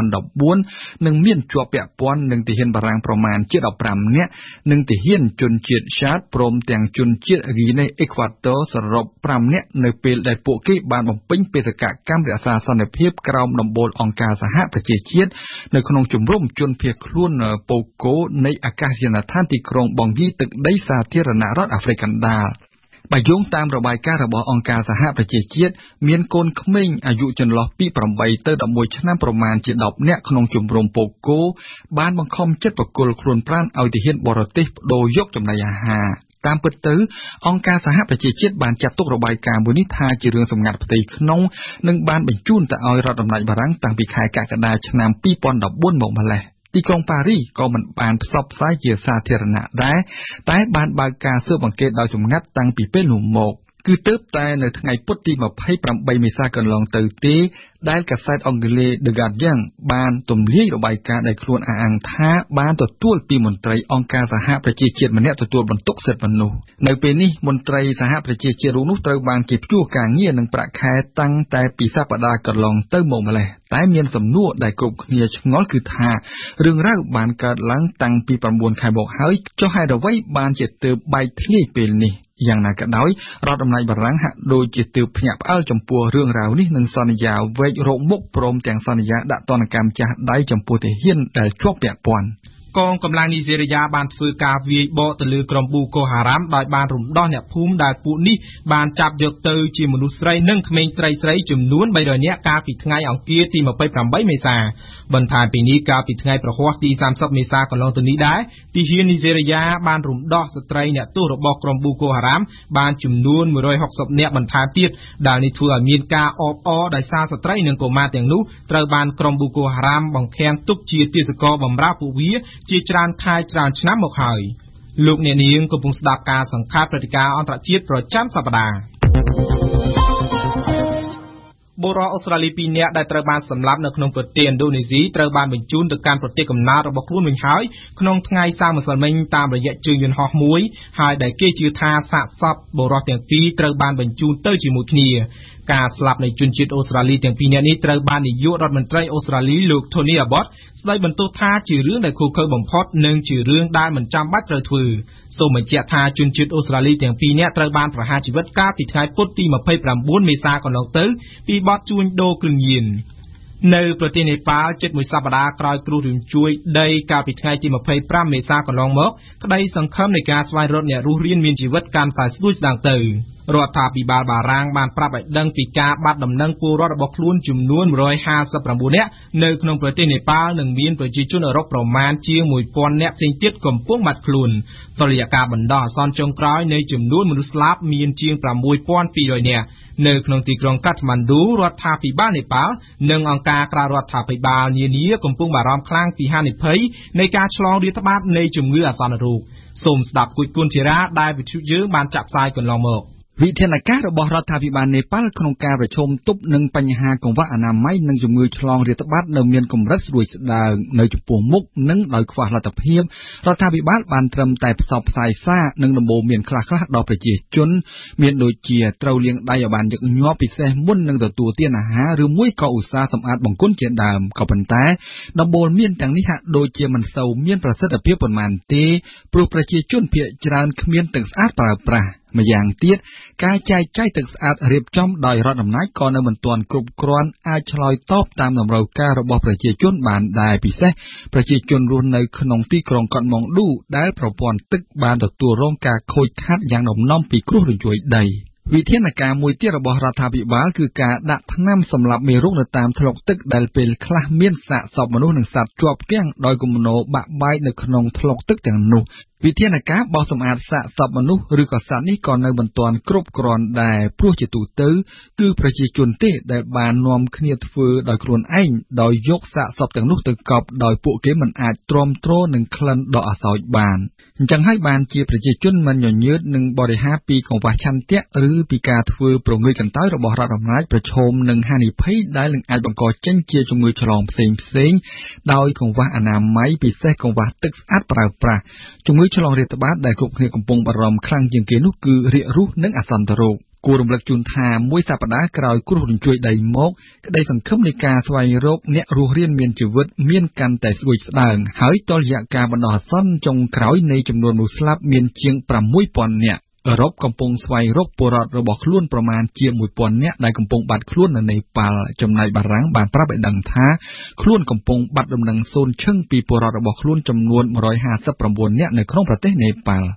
2014និងមានជាប់ពាក់ព័ន្ធនឹងទាហានបារាំងប្រមាណជា15នាក់និងទាហានជនជាតិឆាតព្រមទាំងជនជាតិហ្គីណេអេក្វាទ័រសរុប5នាក់នៅពេលដែលពួកគេបានបំពេញបេសកកម្មរក្សាសន្តិភាពក្រោមដំបូលអង្គការសហប្រជាជាតិនៅក្នុងជំរំជនភៀសខ្លួនប៉ូកូនៃអាកាសយានដ្ឋានទីក្រុងប៊ុងហ្គីទឹកដីសាធារណរដ្ឋអាហ្វ្រិកកណ្ដាលបើយោងតាមរបាយការណ៍របស់អង្គការសហប្រជាជាតិមានកូនក្មេងអាយុចន្លោះពី8ទៅ11ឆ្នាំប្រមាណជា10នាក់ក្នុងជំរំប៉ូកូបានបង្ខំចិត្តប្រគល់ខ្លួនប្រាណឲ្យទាហានបរទេសបដូរយកចំណីអាហារតាមពិតទៅអង្គការសហប្រជាជាតិបានចាត់ទុករបាយការណ៍មួយនេះថាជារឿងសម្ងាត់ផ្ទៃក្នុងនិងបានបញ្ជូនទៅឲ្យរដ្ឋអំណាចបារាំងតាំងពីខែកក្កដាឆ្នាំ2014មកម្ល៉េះទីក្រុងប៉ារីសក៏មិនបានផ្សព្វផ្សាយជាសាធារណៈដែរតែបានបើកការស៊ើបអង្កេតដោយសម្ងាត់តាំងពីពេលនោះមកគឺទើបតែនៅថ្ងៃពុធទី28មេសាកន្លងទៅទេដែលកាសែតអង់គ្លេស The Guardian បានទម្លាយរបាយការណ៍ដែលខ្លួនអះអាងថាបានទទួលពីមន្ត្រីអង្គការសហប្រជាជាតិម្នាក់ទទួលបន្ទុកសិទ្ធិមនុស្សនៅពេលនេះមន្ត្រីសហប្រជាជាតិរូបនោះត្រូវបានគេផ្ទួសការងារនិងប្រាក់ខែតាំងតែពីសប្តាហ៍កន្លងទៅមកម្លេះតែមានសំណួរដែលគ្រប់គ្នាឆ្ងល់គឺថារឿងរ៉ាវបានកើតឡើងតាំងពី9ខែមកហើយចុះហេតុអ្វីបានជាទើបបែកធ្លាយពេលនេះយ៉ាងណាក៏ដោយរដ្ឋអំណាចបារាំងហាក់ដូចជាទើបភ្ញាក់ផ្អើលចំពោះរឿងរ៉ាវនេះនិងសន្យាវែករកមុខព្រមទាំងសន្យាដាក់ទណ្ឌកម្មចាស់ដៃចំពោះទាហានដែលជាប់ពាក់ព័ន្ធកងកម្លាំងនីហ្សេរីយ៉ាបានធ្វើការវាយបកទៅលើក្រុមប៊ូកូហារ៉ាមដោយបានរំដោះអ្នកភូមិដែលពួកនេះបានចាប់យកទៅជាមនុស្សស្រីនិងក្មេងស្រីចំនួន300នាក់កាលពីថ្ងៃអង្គារទី28មេសាបន្ថែមពីនេះកាលពីថ្ងៃប្រហ័សទី30មេសាកន្លងទៅនេះដែរទាហាននីហ្សេរីយ៉ាបានរំដោះស្ត្រីអ្នកទោសរបស់ក្រុមប៊ូកូហារ៉ាមបានចំនួន160នាក់បន្ថែមទៀតដែលនេះធ្វើឲ្យមានការអបអរដោយសារស្ត្រីនិងកុមារទាំងនោះត្រូវបានក្រុមប៊ូកូហារ៉ាមបង្ខាំងទុកជាទាសករបម្រើពួកវាជាច្រើនខែច្រើនឆ្នាំមកហើយលោកអ្នកនាងកំពុងស្ដាប់ការសង្ខេបព្រឹត្តិការណ៍អន្តរជាតិប្រចាំសប្ដាហ៍បុរសអូស្ត្រាលី2នាក់ដែលត្រូវបានសម្លាប់នៅក្នុងប្រទេសឥណ្ឌូនេស៊ីត្រូវបានបញ្ជូនទៅកាន់ប្រទេសកំណើតរបស់ខ្លួនវិញហើយក្នុងថ្ងៃសៅរ៍ម្សិលមិញតាមរយៈជើងយន្តហោះមួយហើយដែលគេជឿថាសាកសពបុរសទាំងពីរត្រូវបានបញ្ជូនទៅជាមួយគ្នាការស្លាប់នៃជនជាតិអូស្ត្រាលីទាំងពីរនាក់នេះត្រូវបាននាយករដ្ឋមន្ត្រីអូស្ត្រាលីលោក Tony Abbott ស្ដីបន្ទោសថាជារឿងដែលឃោរឃៅបំផុតនិងជារឿងដែលមិនចាំបាច់ត្រូវធ្វើសូមបញ្ជាក់ថាជនជាតិអូស្ត្រាលីទាំងពីរនាក់ត្រូវបានប្រហារជីវិតកាលពីថ្ងៃពុធទី29មេសាកន្លងទៅពីបទជួញដូរគ្រឿងញៀននៅប្រទេសនេប៉ាល់ជិតមួយសប្តាហ៍ក្រោយគ្រោះរញ្ជួយដីកាលពីថ្ងៃទី25មេសាកន្លងមកក្តីសង្ឃឹមនៃការស្វែងរកអ្នករស់រានមានជីវិតកាន់តែស្ដួយស្ដាងទៅរដ្ឋាភិបាលបារាំងបានប្រាប់ឲ្យដឹងពីការបាត់ដំណឹងពលរដ្ឋរបស់ខ្លួនចំនួន159នាក់នៅក្នុងប្រទេសនេប៉ាល់និងមានប្រជាជនអឺរ៉ុបប្រមាណជាង1000នាក់ផ្សេងទៀតកំពុងបាត់ខ្លួនតុល្យការបណ្ដោះអាសន្នចុងក្រោយនៃចំនួនមនុស្សស្លាប់មានជាង6200នាក់នៅក្នុងទីក្រុងកាថ្មាន់ឌូរដ្ឋាភិបាលនេប៉ាល់និងអង្គការក្រៅរដ្ឋាភិបាលនានាកំពុងបារម្ភខ្លាំងពីហានិភ័យនៃការឆ្លងរាតត្បាតនៃជំងឺអាសន្នរោគសូមស្ដាប់គួយគុនជារាដែលវិទ្យុយើងបានចាក់ផ្សាយកន្លងមកវិធានការរបស់រដ្ឋាភិបាលនេប៉ាល់ក្នុងការប្រឈមទប់នឹងបញ្ហាកង្វះអនាម័យនិងជំងឺឆ្លងរាតត្បាតនៅមានកម្រិតស្រួយស្ដើងនៅចំពោះមុខនិងដោយខ្វះលទ្ធភាពរដ្ឋាភិបាលបានត្រឹមតែផ្សព្វផ្សាយសារនិងដំបូន្មានខ្លះៗដល់ប្រជាជនមានដូចជាត្រូវលាងដៃឲ្យបានញឹកញាប់ពិសេសមុននឹងទទួលទានអាហារឬមួយក៏ឧស្សាហ៍សម្អាតបង្គន់ជាដើមក៏ប៉ុន្តែដំបូន្មានទាំងនេះហាក់ដូចជាមិនសូវមានប្រសិទ្ធភាពប៉ុន្មានទេព្រោះប្រជាជនភាគច្រើនគ្មានទឹកស្អាតប្រើប្រាស់ម្យ៉ាងទៀតការចែកចាយទឹកស្អាតរៀបចំដោយរដ្ឋអំណាចក៏នៅមិនទាន់គ្រប់គ្រាន់អាចឆ្លើយតបតាមតម្រូវការរបស់ប្រជាជនបានដែរពិសេសប្រជាជនរស់នៅក្នុងទីក្រុងកាថ្មាន់ឌូដែលប្រព័ន្ធទឹកបានទទួលរងការខូចខាតយ៉ាងដំណំពីគ្រោះរញ្ជួយដីវិធានការមួយទៀតរបស់រដ្ឋាភិបាលគឺការដាក់ថ្នាំសម្លាប់មេរោគនៅតាមថ្លុកទឹកដែលពេលខ្លះមានសាកសពមនុស្សនិងសត្វជាប់គាំងដោយគំនរបាក់បែកនៅក្នុងថ្លុកទឹកទាំងនោះវិធានការបោសសម្អាតសាកសពមនុស្សឬក៏សត្វនេះក៏នៅមិនទាន់គ្រប់គ្រាន់ដែរព្រោះជាទូទៅគឺប្រជាជនទេដែលបាននាំគ្នាធ្វើដោយខ្លួនឯងដោយយកសាកសពទាំងនោះទៅកប់ដោយពួកគេមិនអាចទ្រាំទ្រនឹងក្លិនដ៏អាសោចបានអញ្ចឹងហើយបានជាប្រជាជនមិនញញើតនឹងបរិហារពីកង្វះឆន្ទៈឬពីការធ្វើប្រងើយកន្តើយរបស់រដ្ឋអំណាចប្រឈមនឹងហានិភ័យដែលនឹងអាចបង្កចេញជាជំងឺឆ្លងផ្សេងដោយកង្វះអនាម័យពិសេសកង្វះទឹកស្អាតប្រើប្រាស់ជំងឺឆ្លងរាតត្បាតដែលគ្រប់គ្នាកំពុងបារម្ភខ្លាំងជាងគេនោះគឺរាគរូសនិងអាសន្នរោគគួររំលឹកជូនថាមួយសប្តាហ៍ក្រោយគ្រោះរញ្ជួយដីមកក្តីសង្ឃឹមនៃការស្វែងរកអ្នករស់រានមានជីវិតមានកាន់តែស្ដួយស្ដើងហើយតុល្យការបណ្ដោះអាសន្នចុងក្រោយនៃចំនួនមនុស្សស្លាប់មានជាង6000នាក់អឺរ៉ុបកំពុងស្វែងរកពលរដ្ឋរបស់ខ្លួនប្រមាណជា1000នាក់ដែលកំពុងបាត់ខ្លួននៅនេប៉ាល់ចំណែកបារាំងបានប្រាប់ឲ្យដឹងថាខ្លួនកំពុងបាត់ដំណឹងសូន្យឈឹងពីពលរដ្ឋរបស់ខ្លួនចំនួន159នាក់នៅក្នុងប្រទេសនេប៉ាល់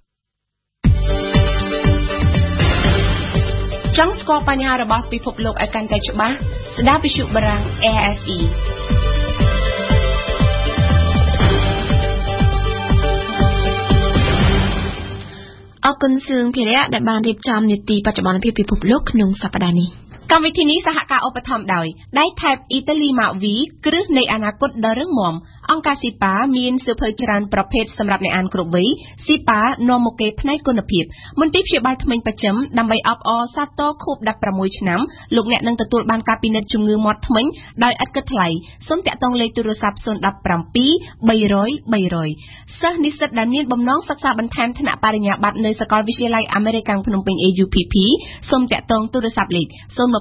ចង់ស្គាល់បញ្ហារបស់ពិភពលោកឲ្យកាន់តែច្បាស់ស្ដាប់វិទ្យុបារាំង RFEអរគុណសឿងភិរៈដែលបានរៀបចំនីតិបច្ចុប្បន្នភាពពិភពលោកក្នុងសប្តាហ៍នេះកម្មវិធីនេះសហការឧបត្ថម្ភដោយដៃថែបអ៊ីតាលីម៉ាវីគ្រឹះនៃអនាគតដ៏រឹងមាំអង្គការស៊ីប៉ាមានសៀវភៅច្រើនប្រភេទសម្រាប់អ្នកអានគ្រប់វ័យស៊ីប៉ានាំមកគេផ្នែកគុណភាពមន្ទីរព្យាបាលថ្មីបច្ចឹមដើម្បីអបអរសាទរខួប16ឆ្នាំលោកអ្នកនឹងទទួលបានការពិនិត្យជំងឺមាត់ធ្មេញដោយឥតគិតថ្លៃសូមតាក់ទងលេខទូរស័ព្ទ017 300 សិស្សនិស្សិតដែលមានបំណងសិក្សាបន្ថែមថ្នាក់បរិញ្ញាបត្រនៅសាកលវិទ្យាល័យអាមេរិកភ្នំពេញ AUPP សូមតាក់ទងទូរស័ព្ទលេខ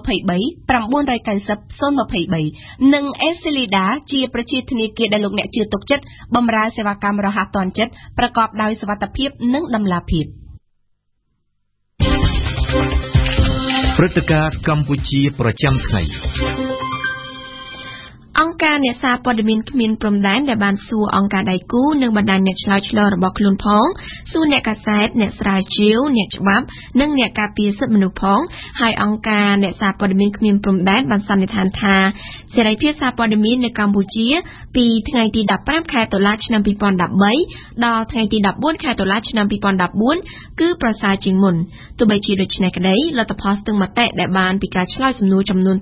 023 និងអេសេលីដាជាប្រជាធនាគារដែលលោកអ្នកជឿទុកចិត្តបម្រើសេវាកម្មរហ័សទាន់ចិត្តប្រកបដោយសុវត្ថិភាពនិងតម្លាភាពព្រឹត្តិការណ៍កម្ពុជាប្រចាំថ្ងៃអង្គការអ្នកសារព័ត៌មានគ្មានព្រំដែនដែលបានសួរអង្គការដៃគូនិងបណ្ដាញអ្នកឆ្លើយឆ្លងរបស់ខ្លួនផងសួរអ្នកកាសែតអ្នកស្រាវជ្រាវអ្នកច្បាប់និងអ្នកការពារសិទ្ធិមនុស្សផងហើយអង្គការអ្នកសារព័ត៌មានគ្មានព្រំដែនបានសន្និដ្ឋានថាសេរីភាពសារព័ត៌មាននៅកម្ពុជាពីថ្ងៃទី15ខែតុលាឆ្នាំ2013ដល់ថ្ងៃទី14ខែតុលាឆ្នាំ2014គឺប្រសើរជាងមុនទោះបីជាដូច្នេះក្តីលទ្ធផលស្ទើរមតិដែលបានពីការឆ្លើយសំណួរចំនួន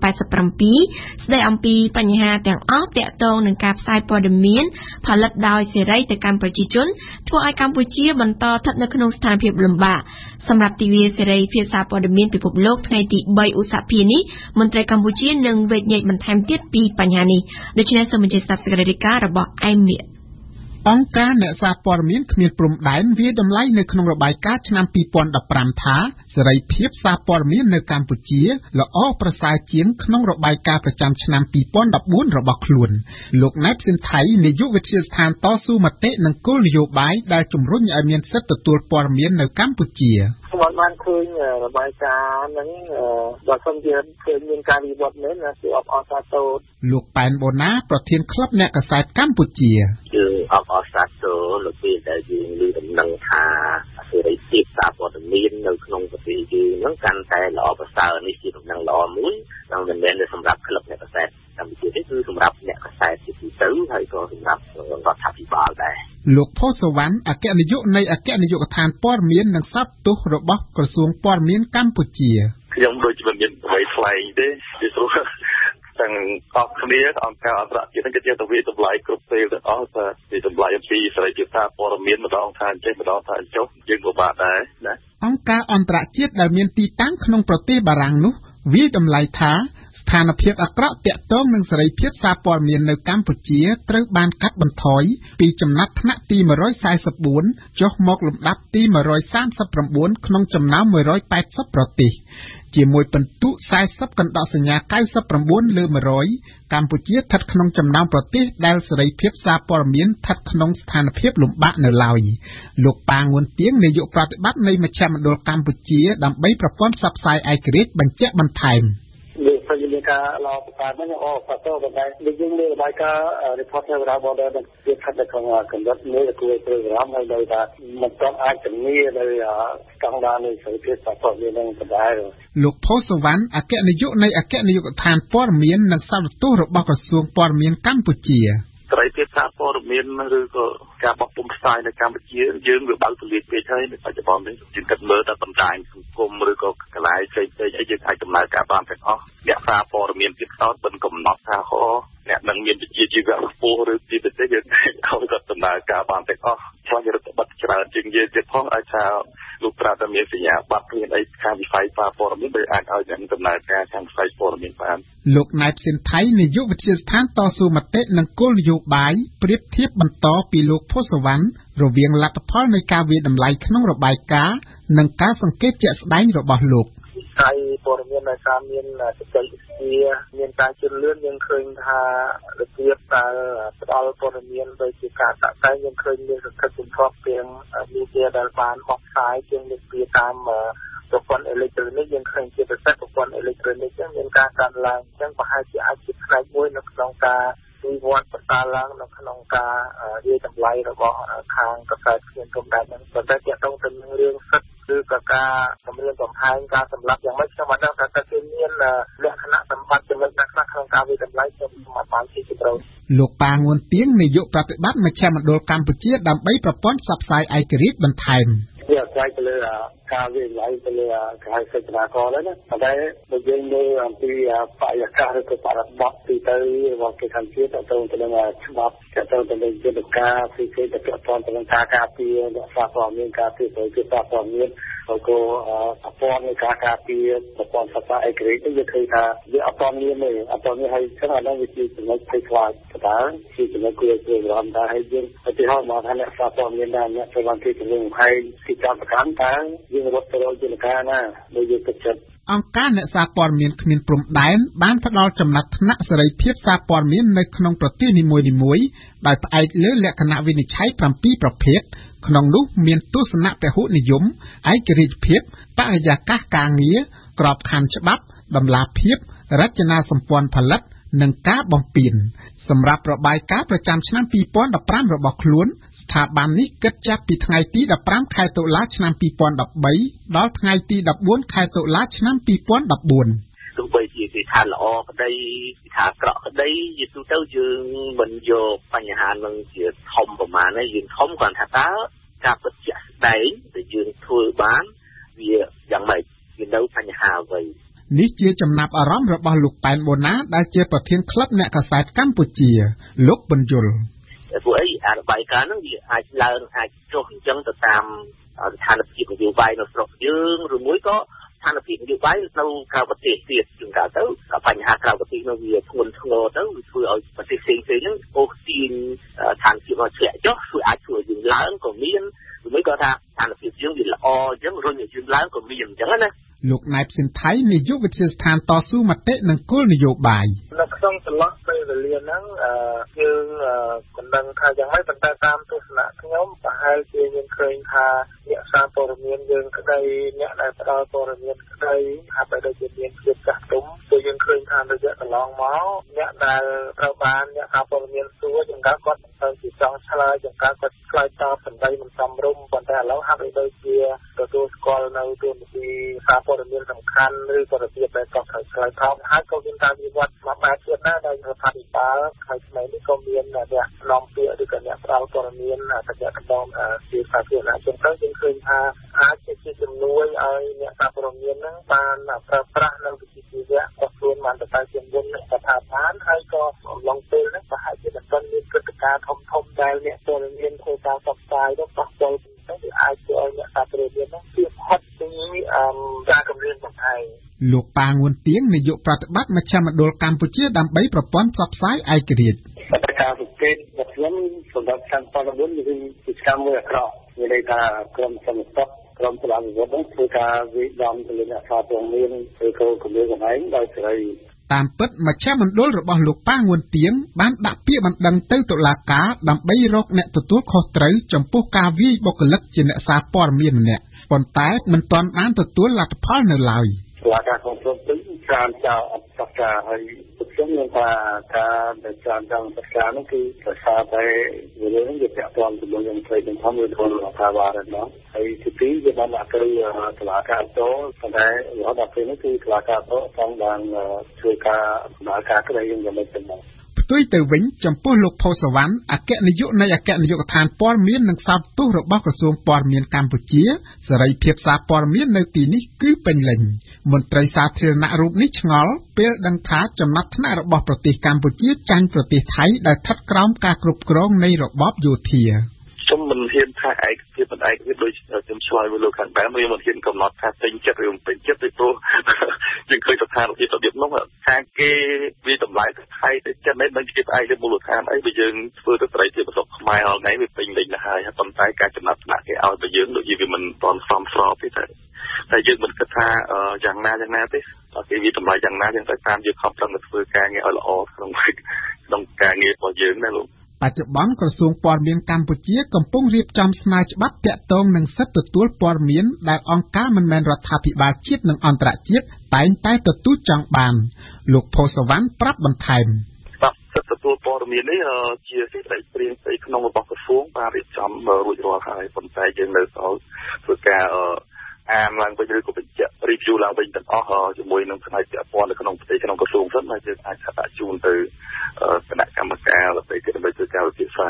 87ស្ដីអំពីបញ្ហាទាំងអស់ទាក់ទងនឹងការផ្សាយព័ត៌មានផលិតដោយសេរីទៅកាន់ប្រជាជនធ្វើឲ្យកម្ពុជាបន្តស្ថិតនៅក្នុងស្ថានភាពលំបាកសម្រាប់ទិវាសេរីភាពសារព័ត៌មានពិភពលោកថ្ងៃទី3ឧសភានេះមន្ត្រីកម្ពុជានឹងវែកញែកបន្ថែមទៀតពីបញ្ហានេះដូច្នេះសូមអញ្ជើញស្ដាប់សេចក្តីរាយការណ៍របស់អែមមៀអង្គការអ្នកសារព័ត៌មានគ្មានព្រំដែនវាតម្លៃនៅក្នុងរបាយការណ៍ឆ្នាំ2015ថាសេរីភាពសារព័ត៌មាននៅកម្ពុជាល្អប្រសើរជាងក្នុងរបាយការណ៍ប្រចាំឆ្នាំ2014របស់ខ្លួនលោកណែបស៊ិនថៃនាយកវិទ្យាស្ថានតស៊ូមតិនិងគោលនយោបាយដែលជំរុញឲ្យមានសិទ្ធិទទួលព័ត៌មាននៅកម្ពុជាខ្ញុំបានឃើញរបាយការណ៍ហ្នឹងបើសិនជាឃើញមានការវិវត្តមែនគឺអបអរសាទរលោកប៉ែនបូណាប្រធានក្លឹបអ្នកកាសែតកម្ពុជាយើងអបអរសាទរលោកពេលដែលយើងឮដំណឹងថាសេរីភាពសារព័ត៌មាននៅក្នុងប្រទេសយើងហ្នឹងកាន់តែល្អប្រសើរនេះជាដំណឹងល្អមួយនិងមិនមែនតែសម្រាប់ក្លឹបអ្នកកាសែតកម្ពុជាទេគឺសម្រាប់អ្នកកាសែតជាទូទៅហើយក៏សម្រាប់រដ្ឋាភិបាលដែរលោកផូសវណ្ណអគ្គនាយកនៃអគ្គនាយកដ្ឋានព័ត៌មាននិងសັບទោសរបស់ក្រសួងព័ត៌មានកម្ពុជាខ្ញុំដូចជាមិនមានអ្វីថ្លែងទេពីព្រោះទាំងអស់គ្នាអង្គការអន្តរជាតិហ្នឹងគេយកទៅវាតម្លៃគ្រប់ពេលទាំងអស់ថាវាតម្លៃអំពីសេរីភាពសារព័ត៌មានម្ដងថាអញ្ចឹងម្ដងថាចុះយើងក៏បានដែរណាអង្គការអន្តរជាតិដែលមានទីតាំងក្នុងប្រទេសបារាំងនោះវាតម្លៃថាស្ថានភាពអាក្រក់ទាក់ទងនឹងសេរីភាពសារព័ត៌មាននៅកម្ពុជាត្រូវបានកាត់បន្ថយពីចំណាត់ថ្នាក់ទី144ចុះមកលំដាប់ទី139ក្នុងចំណោម180ប្រទេសជាមួយពិន្ទុ40កណ្ដកសញ្ញា99លើ100កម្ពុជាស្ថិតក្នុងចំណោមប្រទេសដែលសេរីភាពសារព័ត៌មានស្ថិតក្នុងស្ថានភាពលំបាកនៅឡើយលោកប៉ាងួនទៀងនាយកប្រតិបត្តិនៃមជ្ឈមណ្ឌលកម្ពុជាដើម្បីប្រព័ន្ធផ្សព្វផ្សាយឯករាជ្យបញ្ជាក់បន្ថែមមានការល្អប្រសើរហ្នឹងអូប៉ាតោបណ្ដៃដូចយើងលើរបាយការណ៍ report របស់ border វាស្ថិតនៅក្នុងកម្រិតមួយគួរព្រួយបារម្ភហើយដោយថាមិនទាន់អាចជំនាញនៅស្តង់ដារនៃសេរីភាពសារព័ត៌មាននឹងដដែលលោកផូសវណ្ណអគ្គនាយកនៃអគ្គនាយកដ្ឋានព័ត៌មាននិងសន្តិសុខរបស់ក្រសួងព័ត៌មានកម្ពុជាសេរីភាពសារព័ត៌មានឬក៏ការបោះពុម្ពផ្សាយនៅកម្ពុជាយើងវាបើកទូលាយពេកហើយនៅបច្ចុប្បន្ននេះយើងគិតមើលតែបណ្ដាញសង្គមឬក៏កន្លែងផ្សេងៗអីយើងអាចដំណើរការបានទាំងអស់អ្នកសារព័ត៌មានទៀតសោតមិនកំណត់ថាអ្នកនឹងមានវិជ្ជាជីវៈខ្ពស់ឬទីទៅទេយើងឲ្យគាត់ដំណើរការបានទាំងអស់ខ្លះរដ្ឋបတ်ច្រើនជាងយើងទៀតផងអាចថាលោកប្រាប់ថាមានសញ្ញាបត្រមានអីខាងវិស័យសារព័ត៌មានដែលអាចឲ្យអ្នកដំណើរការខាងវិស័យព័ត៌មានបានលោកណែបស៊ិនថៃនាយកវិទ្យាស្ថានតស៊ូមតិនិងគោលនយោបាយប្រៀបធៀបបន្តពីលោកផូសវណ្ណរវាងលទ្ធផលនៃការវិតម្លៃក្នុងរបាយការណ៍និងការសង្កេតជាក់ស្ដែងរបស់លោកហើយព័ត៌មានដែលការមានបច្ចេកវិទ្យាមានការជឿនលឿនយើងឃើញថារបៀបដែលផ្ដល់ព័ត៌មានដោយជាការតាក់តែងយើងឃើញមានសង្កេតជំទាស់ពីមីឌាដែលបានបោះផ្សាយជាងនេះពីតាមប្រព័ន្ធអេឡិចត្រូនិកយើងឃើញជាពិសេសប្រព័ន្ធអេឡិចត្រូនិកមានការកើនឡើងអញ្ចឹងប្រហែលជាអាចជាផ្នែកមួយនៅក្នុងការវិវត្តបន្តឡើងនៅក្នុងការវាយតម្លៃរបស់ខាងកាសែតគ្មានព្រំដែនហ្នឹងប៉ុន្តែទាក់ទងទៅនឹងរឿងសិទ្ធិឬក៏ការគម្រាមកំហែងការសម្លាប់យ៉ាងម៉េចខ្ញុំមិនដឹងថាតើគេមានលក្ខណៈសម្បត្តិចំណុចណាខ្លះក្នុងការវិតម្លៃខ្ញុំមិនបានជាជ្រៅលោកប៉ាងួនទៀងនាយកប្រតិបត្តិមជ្ឈមណ្ឌលកម្ពុជាដើម្បីប្រព័ន្ធផ្សព្វផ្សាយឯករាជ្យបន្ថែមវាអាស្រ័យទៅលើការវិនិច្ឆ័យទៅលើការសិក្សាករដែរណាតែបើយើងមើលអំពីបរិយាកាសឬក៏បរិបទទីទៅរបស់គេខាងជាតិទៅនឹងច្បាប់ទៅនឹងយន្តការផ្សេងៗទៅពាក់ព័ន្ធទៅនឹងការការពារអ្នកសារព័ត៌មានការពារប្រយោជន៍សារព័ត៌មានហើយក៏ប្រព័ន្ធនៃការការពារប្រព័ន្ធសិក្សាឯករាជ្យទៅយើងឃើញថាវាអត់ទាន់មានទេអត់ទាន់មានហើយចឹងអានោះវាជាចំណុចផ្លេចផ្លាតតើជាចំណុចគួរឲ្យរំដែរហើយយើងឧទាហរណ៍មកថាអ្នកសារព័ត៌មានដែរអ្នកត្រូវបានគេជំនុំហើយទីកម្មប្រកាន់តើយើងរត់ទៅរកយន្តការណាដែលយើងទឹកចិត្តអង្គការអ្នកសារព័ត៌មានគ្មានព្រំដែនបានផ្ដល់ចំណាត់ថ្នាក់សេរីភាពសារព័ត៌មាននៅក្នុងប្រទេសនីមួយៗដោយផ្អែកលើលក្ខណៈវិនិច្ឆ័យ7ប្រភេទក្នុងនោះមានទស្សនៈពហុនិយមឯករាជ្យភាពបរិយាកាសការងារក្របខ័ណ្ឌច្បាប់តម្លាភាពរចនាសម្ព័ន្ធផលិតនិងការបំពេញសម្រាប់របាយការណ៍ប្រចាំឆ្នាំ2015របស់ខ្លួនស្ថាប័ននេះគិតចាប់ពីថ្ងៃទី15ខែតុលាឆ្នាំ2013ដល់ថ្ងៃទី14ខែតុលាឆ្នាំ2014 ទោះបីជាគេថាល្អក្តីគេថាអាក្រក់ក្តីយទូទៅយើងមិនយកបញ្ហានឹងជាធំប្រមាណទេយើងធំគ្រាន់ថាតើការពិតជាក់ស្ដែងដែលយើងធ្វើបានវាយ៉ាងម៉េចវានៅបញ្ហាអ្វីនេះជាចំណាប់អារម្មណ៍របស់លោកប៉ែនបូណាដែលជាប្រធានក្លឹបអ្នកកាសែតកម្ពុជាលោកបញ្យលព្រោះអីរបាយការណ៍ហ្នឹងវាអាចឡើងអាចចុះអញ្ចឹងទៅតាមស្ថានភាពនយោបាយនៅស្រុកយើងឬមួយក៏ស្ថានភាពនយោបាយនៅក្រៅប្រទេសទៀតជាងកើតទៅបញ្ហាក្រៅប្រទេសនោះវាធ្ងន់ធ្ងរទៅវាធ្វើឲ្យប្រទេសផ្សេងៗហ្នឹងអូសទាញស្ថានភាពឲ្យធ្លាក់ចុះធ្វើអាចធ្វើឲ្យយើងឡើងក៏មានឬមួយក៏ថាស្ថានភាពយើងវាល្អអញ្ចឹងរុញឲ្យយើងឡើងក៏មានអញ្ចឹងណាលោកណែបសិនថៃនាយកវិទ្យាស្ថានតស៊ូមតិនិងគោលនយោបាយនៅក្នុងចន្លោះពេលវេលាហ្នឹងយើងមិនដឹងថាយ៉ាងម៉េចប៉ុន្តែតាមទស្សនៈខ្ញុំប្រហែលជាយើងឃើញថាអ្នកសារព័ត៌មានយើងក្តីអ្នកដែលផ្ដល់ព័ត៌មានក្តីហាក់បីដូចជាមានភាពចាស់ទុំព្រោះយើងឃើញថារយៈកន្លងមកអ្នកដែលត្រូវបានអ្នកសារព័ត៌មានសួរចង្ការគាត់មិនទៅជាចង់ឆ្លើយចង្ការគាត់ឆ្លើយតបសម្ដីមិនសមរម្យប៉ុន្តែឥឡូវហាក់បីដូចជាទទួលស្គាល់នៅទូនាទីសារព័ត៌មានសំខាន់ឬក៏របៀបដែលគាត់ត្រូវឆ្លើយតបហើយក៏មានការវិវត្តមកបែបទៀតដែរដោយរដ្ឋាភិបាលហើយថ្មីនេះក៏មានអ្នកនាំពាក្យឬក៏អ្នកផ្ដល់ព័ត៌មានតំណែងជាសាធារណៈចឹងទៅយើងឃើញថាអាចជាជំនួយឲ្យអ្នកសារព័ត៌មានហ្នឹងបានប្រើប្រាស់នៅវិជ្ជាជីវៈរបស់ខ្លួនបានទៅតាមជំនុំនៃស្ថាប័នហើយក៏អំឡុងពេលហ្នឹងប្រហែលជាមិនទាន់មានព្រឹត្តិការណ៍ធំៗដែលអ្នកព័ត៌មានធ្វើការផ្សព្វផ្សាយទៅប៉ះពាល់ទៅវាអាចធ្វើឲ្យអ្នកសារព័ត៌មានហ្នឹងជៀសផុតពីការគម្រាមកំហែងលោកប៉ាងួនទៀងនាយកប្រតិបត្តិមជ្ឈមណ្ឌលកម្ពុជាដើម្បីប្រព័ន្ធផ្សព្វផ្សាយឯករាជ្យការសង្កេតរបស់ខ្ញុំសម្រាប់ឆ្នាំ2014គឺជាឆ្នាំមួយអាក្រក់មានន័យថាក្រុមសន្តិសុខក្រុមស្លាប់វិវត្តន៍ធ្វើការវិដំទៅលើអ្នកសារព័ត៌មានឬក៏គម្រាមកំហែងដោយសេរីតាមពិតមជ្ឈមណ្ឌលរបស់លោកប៉ាងួនទៀងបានដាក់ពាក្យបណ្ដឹងទៅតុលាការដើម្បីរកអ្នកទទួលខុសត្រូវចំពោះការវាយបុគ្គលិកជាអ្នកសារព័ត៌មានម្នាក់ប៉ុន្តែមិនទាន់បានទទួលលទ្ធផលនៅឡើយតុលាការគ្រប់គ្រងទីច្រើនចោលអត្តសការហើយខ្ញុំនឹងថាការដែលច្រើនចោលអត្តសការនោះគឺប្រសាតែរឿងនេះវាពាក់ព័ន្ធជាមួយនឹងផ្នែកធំមួយរបស់រដ្ឋាភិបាលហ្នឹងហើយទី2វាបានដាក់ទៅតុលាការតប៉ុន្តែរហូតដល់ពេលនេះគឺតុលាការតต้องបានជួយការដំណើរការក្តីយ៉ាងម៉េចទៅមកផ្ទុយទៅវិញចំពោះលោកផូសវណ្ណអគ្គនាយកនៃអគ្គនាយកដ្ឋានព័ត៌មាននិងសោតទស្សន៍របស់ក្រសួងព័ត៌មានកម្ពុជាសេរីភាពសារព័ត៌មាននៅទីនេះគឺពេញលេញមន្ត្រីសាធារណៈរូបនេះឆ្ងល់ពេលដឹងថាចំណាត់ថ្នាក់របស់ប្រទេសកម្ពុជាចាញ់ប្រទេសថៃដែលស្ថិតក្រោមការគ្រប់គ្រងនៃរបបយោធាខ្ញុំមិនហ៊ានថាឯកភាពមិនឯកភាពដូចខ្ញុំឆ្លើយមកលោកខាងដើមខ្ញុំមិនហ៊ានកំណត់ថាពេញចិត្តឬមិនពេញចិត្តទេព្រោះយើងឃើញស្ថានភាពរបៀបនោះថាគេវាតម្លៃទៅថៃទៅចិត្តនេះមិនជាផ្អែកលើមូលដ្ឋានអីបើយើងធ្វើទៅត្រីជាប្រសពខ្មែរអល់ថ្ងៃវាពេញលេញទៅហើយប៉ុន្តែការចំណាត់ថ្នាក់គេឲ្យទៅយើងដូចជាវាមិនទាន់សមស្របទេតែយើងមិនគិតថាយ៉ាងណាទេគេវាតម្លៃយ៉ាងណាយើងទៅតាមយើងខំប្រឹងទៅធ្វើការងារឲ្យល្អក្នុងការងាររបស់យើងណាលោកបច្ចុប្បន្នក្រសួងព័ត៌មានកម្ពុជាកំពុងរៀបចំស្នើច្បាប់ទាក់ទងនឹងសិទ្ធិទទួលព័ត៌មានដែលអង្គការមិនមែនរដ្ឋាភិបាលជាតិនិងអន្តរជាតិតែងតែទទូចចង់បានលោកផូសវណ្ណប្រាប់បន្ថែមច្បាប់សិទ្ធិទទួលព័ត៌មាននេះជាសេចក្តីព្រាងស្ដីក្នុងរបស់ក្រសួងបានរៀបចំរួចរាល់ហើយប៉ុន្តែយើងនៅតែធ្វើការអានឡើងវិញឬក៏បញ្ជាក់ review ឡើងវិញទាំងអស់ជាមួយនឹងផ្នែកពាក់ព័ន្ធនៅក្នុងប្រទេសក្នុងក្រសួងសិនហើយយើងអាចដាក់ជូនទៅគណៈកម្មការដើម្បីធ្វើការពិភាក្សា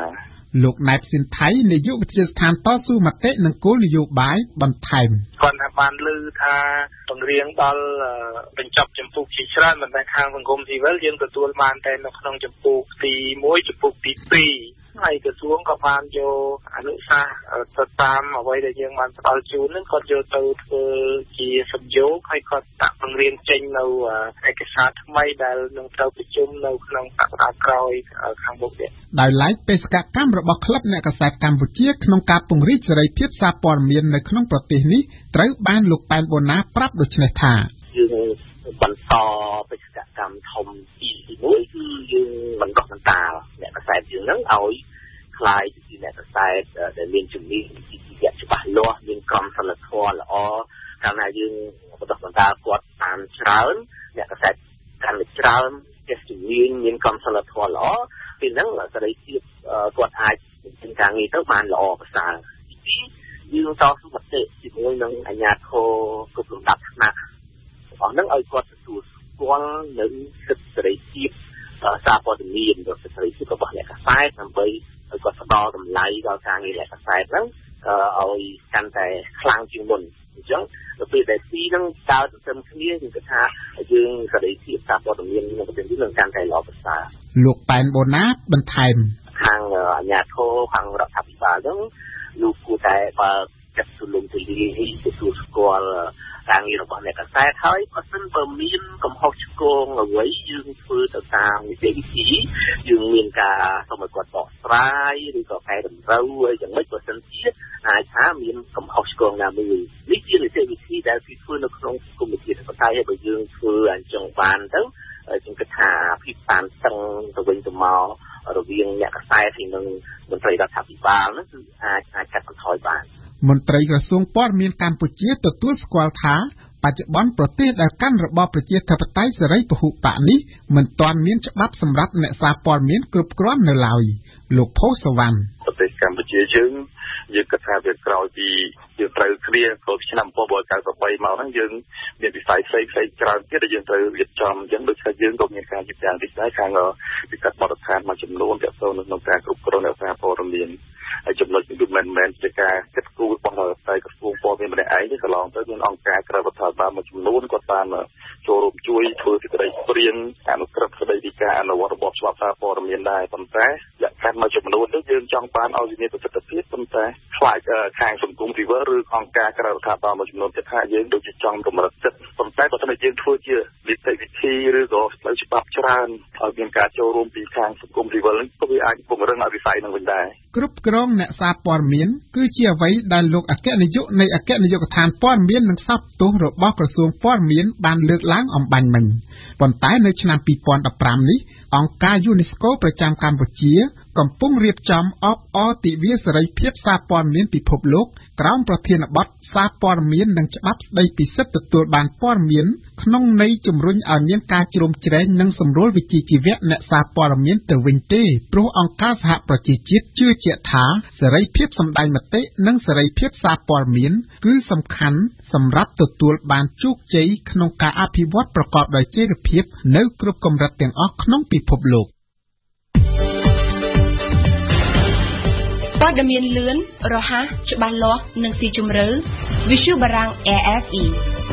លោកណែបស៊ីនថៃនាយកវិទ្យាស្ថានតស៊ូមតិនិងគោលនយោបាយបន្ថែមគាត់បានលើថាបង្រៀងដល់បញ្ចប់ចម្ពោះជាច្រើនមិនតែខាងសង្គមស៊ីវិលយើងទទួលបានតែនៅក្នុងចម្ពោះទី1ចម្ពោះទី2ហើយក្រសួងក៏បានយកអនុសាសន៍ទៅតាមអ្វីដែលយើងបានផ្ដល់ជូននឹងគាត់យកទៅធ្វើជាសំយោគហើយគាត់ដាក់បង្រៀនចេញនៅឯកសារថ្មីដែលនឹងត្រូវប្រជុំនៅក្នុងសប្តាហ៍ក្រោយខាងមុខនេះដោយឡែកបេសកកម្មរបស់ក្លឹបអ្នកកាសែតកម្ពុជាក្នុងការពង្រីកសេរីភាពសារព័ត៌មាននៅក្នុងប្រទេសនេះត្រូវបានលោកប៉ែនបូណាប្រាប់ដូចនេះថាយើងបន្តបេសកកម្មធំទី1គឺយើងបណ្ដុះបណ្ដាលអ្នកកាសែតយើងនឹងឲ្យខ្លាយជាអ្នកកាសែតដែលមានជំនាញវិជ្ជាច្បាស់លាស់មានក្រមសីលធម៌ល្អកាលណាយើងបណ្ដុះបណ្ដាលគាត់តាមច្រើនអ្នកកាសែតកាន់តែច្រើនចេះជំនាញមានក្រមសីលធម៌ល្អពេលហ្នឹងសេរីភាពគាត់អាចធ្វើការងារទៅបានល្អប្រសើរទី2យើងតស៊ូមតិជាមួយនឹងអាជ្ញាធរគ្រប់លំដាប់ថ្នាក់អស់ហ្នឹងឲ្យគាត់ទទួលស្គាល់នៅសិទ្ធិសេរីភាពសារព័ត៌មាននិងសិទ្ធិសេរីភាពរបស់អ្នកកាសែតដើម្បីឲ្យគាត់ផ្ដល់តម្លៃដល់ការងារអ្នកកាសែតហ្នឹងឲ្យកាន់តែខ្លាំងជាងមុនអញ្ចឹងទៅពេលដែលពីរហ្នឹងកើតទន្ទឹមគ្នាគឺថាយើងសេរីភាពសារព័ត៌មាននៅប្រទេសនេះនឹងកាន់តែល្អប្រសើរលោកប៉ែនបូណាបន្ថែមខាងអាជ្ញាធរខាងរដ្ឋាភិបាលហ្នឹងលោកគួរតែបើចាត់ទូលំទូលាយទទួលស្គាល់ការងាររបស់អ្នកកាសែតហើយបើសិនបើមានកំហុសឆ្គងអ្វីយើងធ្វើទៅតាមនីតិវិធីយើងមានការសូមឲ្យគាត់បកស្រាយឬក៏កែតម្រូវអីយ៉ាងម៉េចបើសិនជាអាចថាមានកំហុសឆ្គងណាមួយនេះជានីតិវិធីដែលគេធ្វើនៅក្នុងគុំវិទ្យាធិបតេយ្យហើយបើយើងធ្វើអញ្ចឹងបានទៅខ្ញុំគិតថាភាពតានតឹងទៅវិញទៅមករវាងអ្នកកាសែតហើយនិងមន្ត្រីរដ្ឋាភិបាលនោះគឺអាចកាត់បន្ថយបានមន្ត្រីក្រសួងព័ត៌មានកម្ពុជាទទួលស្គាល់ថាបច្ចុប្បន្នប្រទេសដែលកាន់របបប្រជាធិបតេយ្យសេរីពហុបកនេះមិនទាន់មានច្បាប់សម្រាប់អ្នកសារព័ត៌មានគ្រប់គ្រាន់នៅឡើយលោកផូសវណ្ណប្រទេសកម្ពុជាយើងគិតថាវាក្រោយពីយើងត្រូវគ្នាចូលឆ្នាំ1993មកហ្នឹងយើងមានវិស័យផ្សេងច្រើនទៀតដែលយើងត្រូវរៀបចំអញ្ចឹងដូចថាយើងក៏មានការយឺតយ៉ាវតិចដែរខាងវិកាត់បទដ្ឋានមួយចំនួនទាក់ទងនឹងការគ្រប់គ្រងអ្នកសារព័ត៌មានហើយចំណុចនេះគឺមិនមែនជាការកាត់គូរបស់តែក្រសួងព័ត៌មានម្នាក់ឯងទេកន្លងទៅមានអង្គការក្រៅរដ្ឋាភិបាលមួយចំនួនគាត់បានចូលរួមជួយធ្វើសេចក្តីព្រាងអនុក្រឹត្យស្តីពីការអនុវត្តរបបច្បាប់សារព័ត៌មានដែរប៉ុន្តែលក្ខខណ្ឌមួយចំនួនទៅយើងចង់បានឲ្យមានប្រសិទ្ធភាពប៉ុន្តែខ្លាចខាងសង្គមស៊ីវិលឬអង្គការក្រៅរដ្ឋាភិបាលមួយចំនួនទៀតថាយើងដូចជាចង់កម្រិតចិត្តប៉ុន្តែបើមិនយើងធ្វើជានីតិវិធីឬក៏ផ្លូវច្បាប់ច្រើនឲ្យមានការចូលរួមពីខាងសង្គមស៊ីវិលនេះក៏វាអាចពង្រឹងឲ្យវិស័យនឹងវិញដែរគ្រប់គ្រងអ្នកសារព័ត៌មានគឺជាអ្វីដែលលោកអគ្គនាយកនៃអគ្គនាយកដ្ឋានព័ត៌មាននិងសព្វទោសរបស់ក្រសួងព័ត៌មានបានលើកឡើងអំបញ្ញមិញប៉ុន្តែនៅឆ្នាំ2015នេះអង្គការ UNESCO ប្រចាំកម្ពុជាកំពុងរៀបចំអបអរទិវាសេរីភាពសារព័ត៌មានពិភពលោកក្រោមប្រធានបទសារព័ត៌មាននិងច្បាប់ស្តីពីសិទ្ធិទទួលបានព័ត៌មានក្នុងន័យជំរុញឲ្យមានការជ្រោមជ្រែងនិងសម្រួលវិជ្ជាជីវៈអ្នកសារព័ត៌មានទៅវិញទេព្រោះអង្គការសហប្រជាជាតិជឿជាក់ថាសេរីភាពសម្ដែងមតិនិងសេរីភាពសារព័ត៌មានគឺសំខាន់សម្រាប់ទទួលបានជោគជ័យក្នុងការអភិវឌ្ឍប្រកបដោយចីរភាពនៅគ្រប់កម្រិតទាំងអស់ក្នុងពិភពលោកព័ត៌មានលឿនរហ័សច្បាស់លាស់និងស៊ីជម្រៅ Visu Barang RFE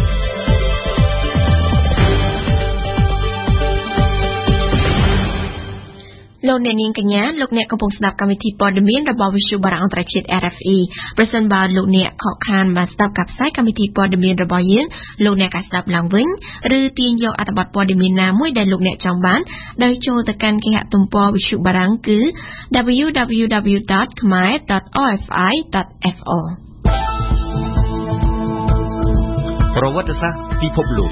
លោកអ្នកនាងកញ្ញាលោកអ្នកកំពុងស្ដាប់កម្មវិធីព័ត៌មានរបស់ Visu Barang អន្តរជាតិ RFE ប្រសិនបើលោកអ្នកខកខានបានស្ដាប់ការផ្សាយកម្មវិធីព័ត៌មានរបស់យើងលោកអ្នកអាចស្ដាប់ឡើងវិញឬទាញយកអត្ថបទព័ត៌មានណាមួយដែលលោកអ្នកចង់បានដោយចូលទៅកាន់គេហទំព័រ Visu Barang គឺ www.khmer.orfi.fr ប្រវត្តិសាស្ត្រពិភពលោក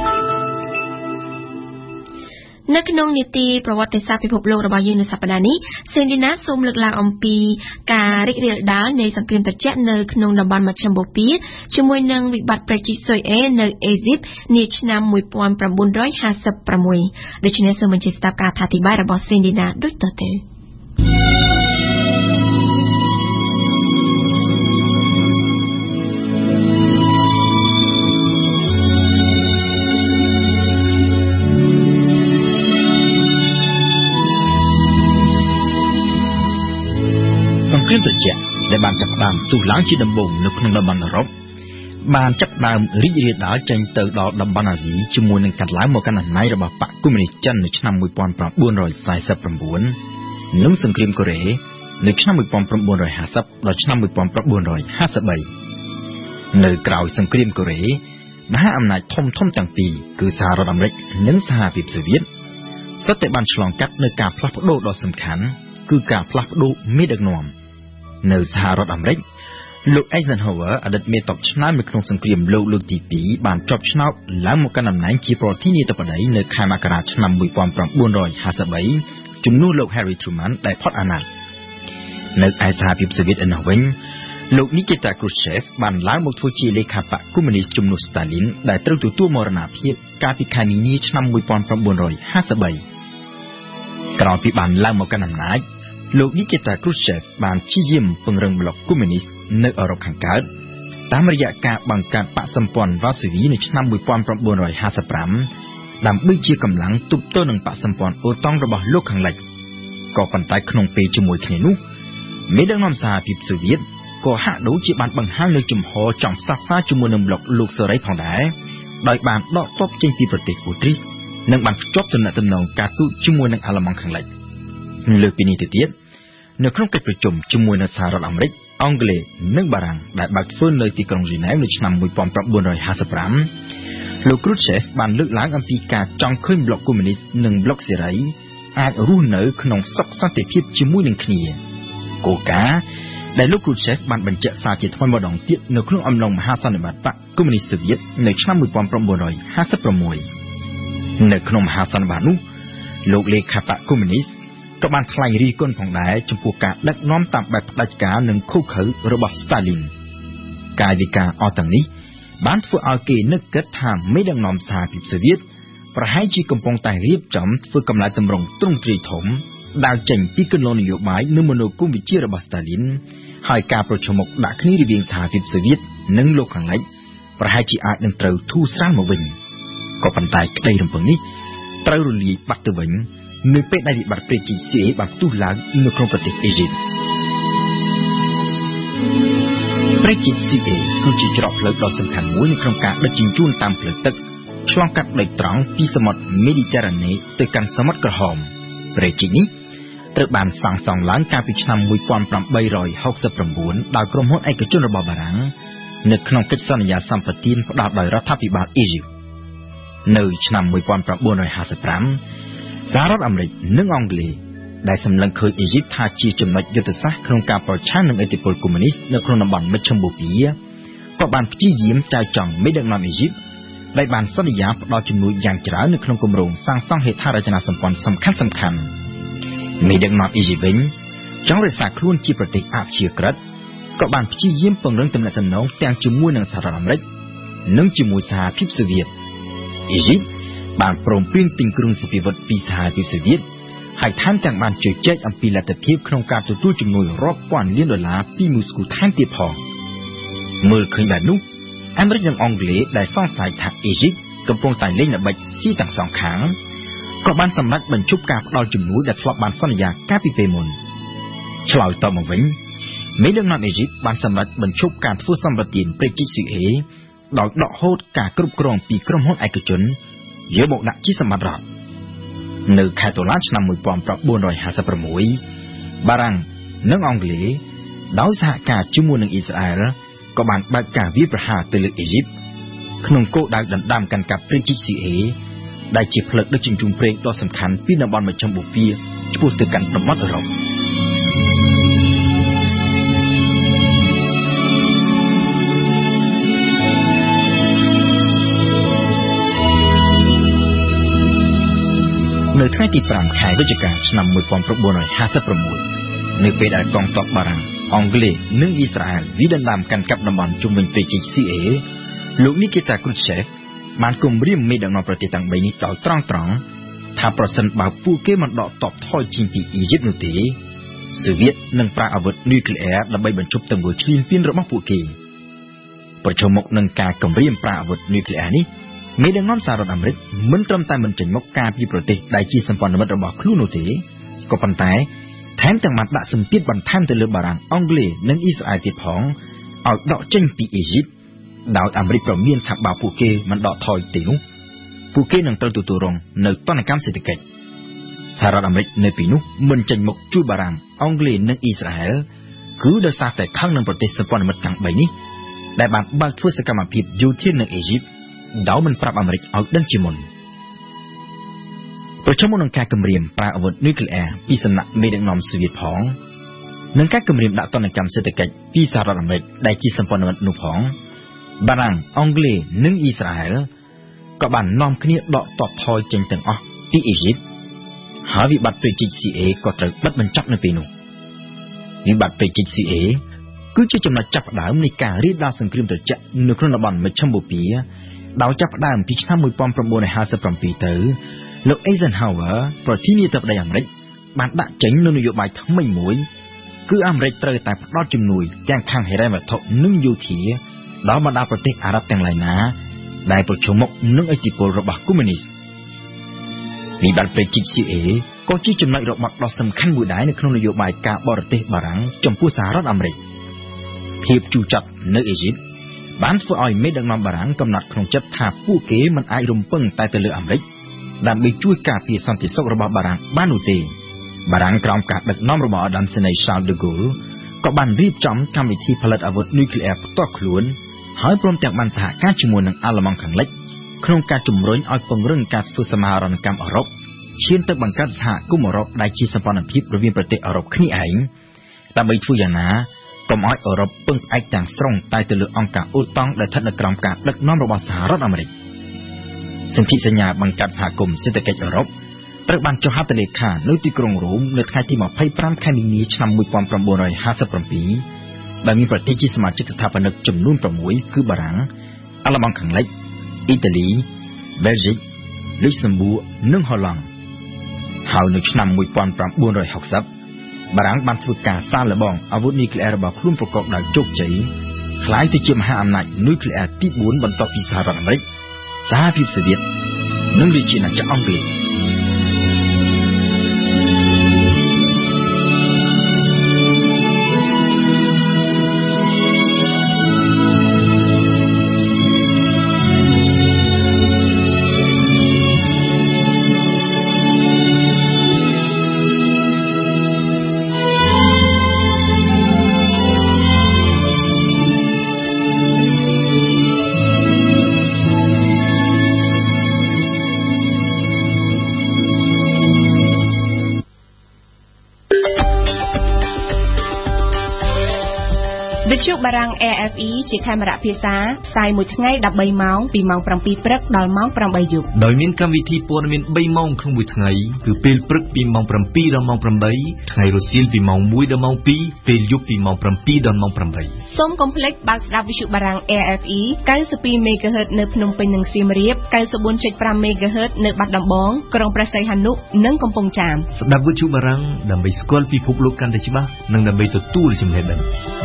នៅក្នុងនីតិប្រវត្តិសាស្ត្រពិភពលោករបស់យើងនៅសប្តាហ៍នេះសេនឌីណាសូមលើកឡើងអំពីការរីករាលដាលនៃសង្គ្រាមត្រជាក់នៅក្នុងតំបន់មជ្ឈិមបូព៌ាជាមួយនឹងវិបត្តិប្រជិកស៊ុយអេនៅអេស៊ីបនាឆ្នាំ1956ដូច្នេះសូមអញ្ជើញស្ដាប់ការអធិប្បាយរបស់សេនឌីណាដូចតទៅនត្រជាក់ដែលបានចាប់ដើមទុះឡើងជាដំបូងនៅក្នុងតំបន់អឺរ៉ុបបានចាប់ដើមរីករាលដាលចេញទៅដល់តំបន់អាស៊ីជាមួយនឹងកាត់ឡើងមកកាន់អំណាចរបស់បកកុម្មុយនីសចិននៅឆ្នាំ1949និងសង្គ្រាមកូរ៉េនៅឆ្នាំ1950ដល់ឆ្នាំ1953នៅក្រៅសង្គ្រាមកូរ៉េមហាអំណាចធំទាំងពីរគឺសហរដ្ឋអាមេរិកនិងសហភាពសូវៀតសុទ្ធតែបានឆ្លងកាត់នៅការផ្លាស់ប្ដូរដ៏សំខាន់គឺការផ្លាស់ប្ដូរមេដឹកនាំនៅសហរដ្ឋអាមេរិកលោក Eisenhower អតីតមេតបឆ្នើមនៅក្នុងសង្គ្រាមលោកលើកទី2បានជាប់ឆ្នោតឡើងមកកាន់តំណែងជាប្រធានាធិបតីនៅខែមករាឆ្នាំ1953ជំនួសលោក Harry Truman ដែលផុតអាណត្តិនៅឯសហភាពសូវៀតឯណោះវិញលោក Nikita Khrushchev បានឡើងមកធ្វើជាលេខាបកកុម្មុយនីសជំនួស Stalin ដែលត្រូវទទួលមរណភាពកាលពីខែមីនាឆ្នាំ1953ក្រោយពីបានឡើងមកកាន់អំណាចលោក Nikita Khrushchev បានព្យាយាមពង្រឹងប្លុកកុម្មុយនីសនៅអឺរ៉ុបខាងកើតតាមរយៈការបង្កើតបកសម្ព័ន្ធវ៉ាស៊ូវីនៅឆ្នាំ1955ដើម្បីជាកម្លាំងទប់ទល់នឹងបកសម្ព័ន្ធអូតុងរបស់លោកខាងលិចក៏ប៉ុន្តែក្នុងពេលជាមួយគ្នានោះមេដឹកនាំសហភាពសូវៀតក៏ហាក់ដូចជាបានបង្ហាញលើជំហរចង់ផ្សះផ្សាជាមួយនឹងប្លុកលោកសេរីផងដែរដោយបានដកទ័ពចេញពីប្រទេសអូទ្រីសនិងបានភ្ជាប់ទំនាក់ទំនងការទូតជាមួយនឹងអាល្លឺម៉ង់ខាងលិចលើសពីនេះទៅទៀតនៅក្នុងកិច្ចប្រជុំជាមួយនឹងសហរដ្ឋអាមេរិកអង់គ្លេសនិងបារាំងដែលបើកធ្វើនៅទីក្រុងហ្សឺណែវនៅឆ្នាំ1955លោក Khrushchev បានលើកឡើងអំពីការចង់ឃើញប្លុកកុម្មុយនីសនិងប្លុកសេរីអាចរស់នៅក្នុងសុខសន្តិភាពជាមួយនឹងគ្នាគោលការណ៍ដែលលោក Khrushchev បានបញ្ជាក់សារជាថ្មីម្ដងទៀតនៅក្នុងអំឡុងមហាសន្និបាតបកកុម្មុយនីសសូវៀតនៅឆ្នាំ1956នៅក្នុងមហាសន្និបាតនោះលោកលេខាបកកុម្មុយនីសក៏បានថ្លែងរិះគន់ផងដែរចំពោះការដឹកនាំតាមបែបផ្ដាច់ការនិងឃោរឃៅរបស់ Stalin កាយវិការអស់ទាំងនេះបានធ្វើឲ្យគេនឹកគិតថាមេដឹកនាំសហភាពសូវៀតប្រហែលជាកំពុងតែរៀបចំធ្វើកំណែតម្រង់ទ្រង់ទ្រាយធំដើរចេញពីគន្លងនយោបាយនិងមនោគមវិជ្ជារបស់ Stalin ហើយការប្រជុំមុខដាក់គ្នារវាងសហភាពសូវៀតនិងលោកខាងលិចប្រហែលជាអាចនឹងត្រូវធូរស្រាលមកវិញក៏ប៉ុន្តែក្តីរំពឹងនេះត្រូវរលាយបាត់ទៅវិញនៅពេលដែលវិបត្តិព្រះជន្ម CIA បានផ្ទុះឡើងនៅក្នុងប្រទេសអេហ្ស៊ីបព្រះជន្ម CIA គឺជាច្រកផ្លូវដ៏សំខាន់មួយនៅក្នុងការដឹកជញ្ជូនតាមផ្លូវទឹកឆ្លងកាត់ដីត្រង់ពីសមុទ្រមេឌីទែរ៉ាណេទៅកាន់សមុទ្រក្រហមព្រះជន្មនេះត្រូវបានសាងសង់ឡើងកាលពីឆ្នាំ1869ដោយក្រុមហ៊ុនឯកជនរបស់បារាំងនៅក្នុងកិច្ចសន្យាសម្បទានផ្ដល់ដោយរដ្ឋាភិបាលអេហ្ស៊ីបនៅឆ្នាំ1955សហរដ្ឋអាមេរិកនិងអង់គ្លេសដែលសម្លឹងឃើញអេហ្ស៊ីបថាជាចំណុចយុទ្ធសាស្ត្រក្នុងការប្រឆាំងនឹងឥទ្ធិពលកុម្មុយនីសនៅក្នុងតំបន់មជ្ឈមបូព៌ាក៏បានព្យាយាមចៅចង់មេដឹកនាំអេហ្ស៊ីបដែលបានសន្យាផ្ដល់ជំនួយយ៉ាងច្រើននៅក្នុងគម្រោងសាងសង់ហេដ្ឋារចនាសម្ព័ន្ធសំខាន់មេដឹកនាំអេហ្ស៊ីបវិញចង់រក្សាខ្លួនជាប្រទេសអព្យាក្រឹតក៏បានព្យាយាមពង្រឹងទំនាក់ទំនងទាំងជាមួយនឹងសហរដ្ឋអាមេរិកនិងជាមួយសហភាពសូវៀតអេហ្ស៊ីបបានព្រមព្រៀងទិញគ្រឿងសព្វាវុធពីសហភាពសូវៀតហើយថែមទាំងបានជជែកអំពីលទ្ធភាពក្នុងការទទួលជំនួយរាប់ពាន់លានដុល្លារពីមូស្គូថែមទៀតផងមើលឃើញបែបនោះអាមេរិកនិងអង់គ្លេសដែលសង្ស័យថាអេហ្ស៊ីបកំពុងតែលេងល្បិចស៊ីទាំងសងខាងក៏បានសម្រេចបញ្ឈប់ការផ្ដល់ជំនួយដែលធ្លាប់បានសន្យាកាលពីពេលមុនឆ្លើយតបមកវិញមេដឹកនាំអេហ្ស៊ីបបានសម្រេចបញ្ឈប់ការធ្វើសម្បទានព្រះជន្ម CIA ដោយដកហូតការគ្រប់គ្រងពីក្រុមហ៊ុនឯកជនយកមកដាក់ជាសម្បត្តិរដ្ឋនៅខែតុលាឆ្នាំ1956បារាំងនិងអង់គ្លេសដោយសហការជាមួយនឹងអ៊ីស្រាអែលក៏បានបើកការវាយប្រហារទៅលើអេហ្ស៊ីបក្នុងគោលដៅដណ្ដើមកាន់កាប់ព្រះជន្ម CIA ដែលជាផ្លូវដឹកជញ្ជូនប្រេងដ៏សំខាន់ពីតំបន់មជ្ឈមបូព៌ាឆ្ពោះទៅកាន់តំបន់អឺរ៉ុបនៅថ្ងៃទី5ខែវិច្ឆិកាឆ្នាំ1956នៅពេលដែលកងទ័ពបារាំងអង់គ្លេសនិងអ៊ីស្រាអែលវាយដណ្ដើមកាន់កាប់តំបន់ជុំវិញព្រះជន្ម CIA លោក Nikita Khrushchev បានគំរាមមេដឹកនាំប្រទេសទាំង3នេះដោយត្រង់ថាប្រសិនបើពួកគេមិនដកទ័ពថយចេញពីអ៊ីជីបនោះទេសូវៀតនឹងប្រើអាវុធនុយក្លេអ៊ែរដើម្បីបញ្ឈប់ទង្វើឈ្លានពានរបស់ពួកគេប្រឈមមុខនឹងការគំរាមប្រើអាវុធនុយក្លេអ៊ែរនេះមេដឹកនាំសហរដ្ឋអាមេរិកមិនត្រឹមតែមិនចេញមុខការពីប្រទេសដែលជាសម្ព័ន្ធមិត្តរបស់ខ្លួននោះទេក៏ប៉ុន្តែថែមទាំងបានដាក់សម្ពាធបន្ថែមទៅលើបារាំងអង់គ្លេសនិងអ៊ីស្រាអែលទៀតផងឲ្យដកចេញពីអ៊ីជីបដោយអាមេរិកប្រមានថាបើពួកគេមិនដកថយទេនោះពួកគេនឹងត្រូវទទួលរងនៅទណ្ឌកម្មសេដ្ឋកិច្ចសហរដ្ឋអាមេរិកនៅពីនោះមិនចេញមុខជួយបារាំងអង់គ្លេសនិងអ៊ីស្រាអែលគឺដោយសារតែខឹងនឹងប្រទេសសម្ព័ន្ធមិត្តទាំង3នេះដែលបានបើកធ្វើសកម្មភាពយោធានៅអ៊ីជីបដោយមិនប្រាប់អាមេរិកឲ្យដឹងជាមុនប្រចាំមុននឹងការគម្រាមប្រើអាវុធនុយក្លេអ៊ែរពីសំណាក់មេដឹកនាំសូវៀតផងនិងការគម្រាមដាក់ទណ្ឌកម្មសេដ្ឋកិច្ចពីសហរដ្ឋអាមេរិកដែលជាសម្ព័ន្ធមិត្តនោះផងបារាំងអង់គ្លេសនិងអ៊ីស្រាអែលក៏បាននាំគ្នាដកទ័ពថយចេញទាំងអស់ពីអ៊ីជីបហើយវិបត្តិព្រៃជីក CA ក៏ត្រូវបិទបញ្ចប់នៅពេលនោះវិបត្តិព្រៃជីក CA គឺជាចំណុចចាប់ផ្ដើមនៃការរាលដាលសង្គ្រាមត្រជាក់នៅក្នុងតំបន់មជ្ឈមបូព៌ាដោយចាប់ផ្ដើមពីឆ្នាំ1957ទៅលោក Eisenhower ប្រធានាធិបតីអាមេរិកបានដាក់ចេញនូវនយោបាយថ្មីមួយគឺអាមេរិកត្រូវតែផ្ដល់ជំនួយទាំងខាងហិរញ្ញវត្ថុនិងយោធាដល់បណ្ដាប្រទេសអារ៉ាប់ទាំងឡាយណាដែលប្រឈមមុខនឹងឥទ្ធិពលរបស់កុម្មុយនីសវិបត្តិព្រៃជីក CA ក៏ជាចំណុចរបត់ដ៏សំខាន់មួយដែរនៅក្នុងនយោបាយការបរទេសបារាំងចំពោះសហរដ្ឋអាមេរិកភាពជូរចត់នៅអ៊ីជីបបានធ្វើឲ្យមេដឹកនាំបារាំងកំណត់ក្នុងចិត្តថាពួកគេមិនអាចរំពឹងតែទៅលើអាមេរិកដើម្បីជួយការពារសន្តិសុខរបស់បារាំងបាននោះទេបារាំងក្រោមការដឹកនាំរបស់អាដាមសេនី Charles de Gaulle ក៏បានរៀបចំកម្មវិធីផលិតអាវុធនុយក្លេអ៊ែរផ្ទាល់ខ្លួនហើយព្រមទាំងបានសហការជាមួយនឹងអាល្លឺម៉ង់ខាងលិចក្នុងការជំរុញឲ្យពង្រឹងការធ្វើសមាហរណកម្មអឺរ៉ុបឈានទៅបង្កើតសហគមន៍អឺរ៉ុបដែលជាសម្ព័ន្ធភាពរវាងប្រទេសអឺរ៉ុបគ្នាឯងដើម្បីធ្វើយ៉ាងណាកុំឲ្យអឺរ៉ុបពឹងផ្អែកទាំងស្រុងតែទៅលើអង្គការអូតង់ដែលស្ថិតនៅក្រោមការដឹកនាំរបស់សហរដ្ឋអាមេរិកសន្ធិសញ្ញាបង្កើតសហគមន៍សេដ្ឋកិច្ចអឺរ៉ុបត្រូវបានចុះហត្ថលេខានៅទីក្រុងរ៉ូមនៅថ្ងៃទី25ខែមីនាឆ្នាំ1957ដែលមានប្រទេសជាសមាជិកស្ថាបនិកចំនួន6គឺបារាំងអាល្លឺម៉ង់ខាងលិចអ៊ីតាលីបែលហ្ស៊ិកលុចសំបួរនិងហូឡង់ហើយនៅឆ្នាំ1960បារាំងបានធ្វើការសាកល្បងអាវុធនុយក្លេអ៊ែររបស់ខ្លួនប្រកបដោយជោគជ័យក្លាយទៅជាមហាអំណាចនុយក្លេអ៊ែរទី4បន្ទាប់ពីសហរដ្ឋអាមេរិកសហភាពសូវៀតនិងរាជាណាចក្រអង់គ្លេសវិទ្យុបារាំង AFE ជាខេមរៈភាសាផ្សាយមួយថ្ងៃ13ម៉ោងពីម៉ោង7ព្រឹកដល់ម៉ោង8យប់ដោយមានកម្មវិធីព័ត៌មាន3ម៉ោងក្នុងមួយថ្ងៃគឺពេលព្រឹកពីម៉ោង7ដល់ម៉ោង8ថ្ងៃរសៀលពីម៉ោង1ដល់ម៉ោង2ពេលយប់ពីម៉ោង7ដល់ម៉ោង8 សូមកុំភ្លេចបើកស្ដាប់វិទ្យុបារាំង AFE 92 MHz នៅភ្នំពេញនិងសៀមរាប 94.5 MHz នៅបាត់ដំបងក្រុងព្រះសីហនុនិងកំពង់ចាមស្ដាប់វិទ្យុបារាំងដើម្បីស្គាល់ពិភពលោកកាន់តែច្បាស់និងដើម្បីទទួលចំណេះដឹង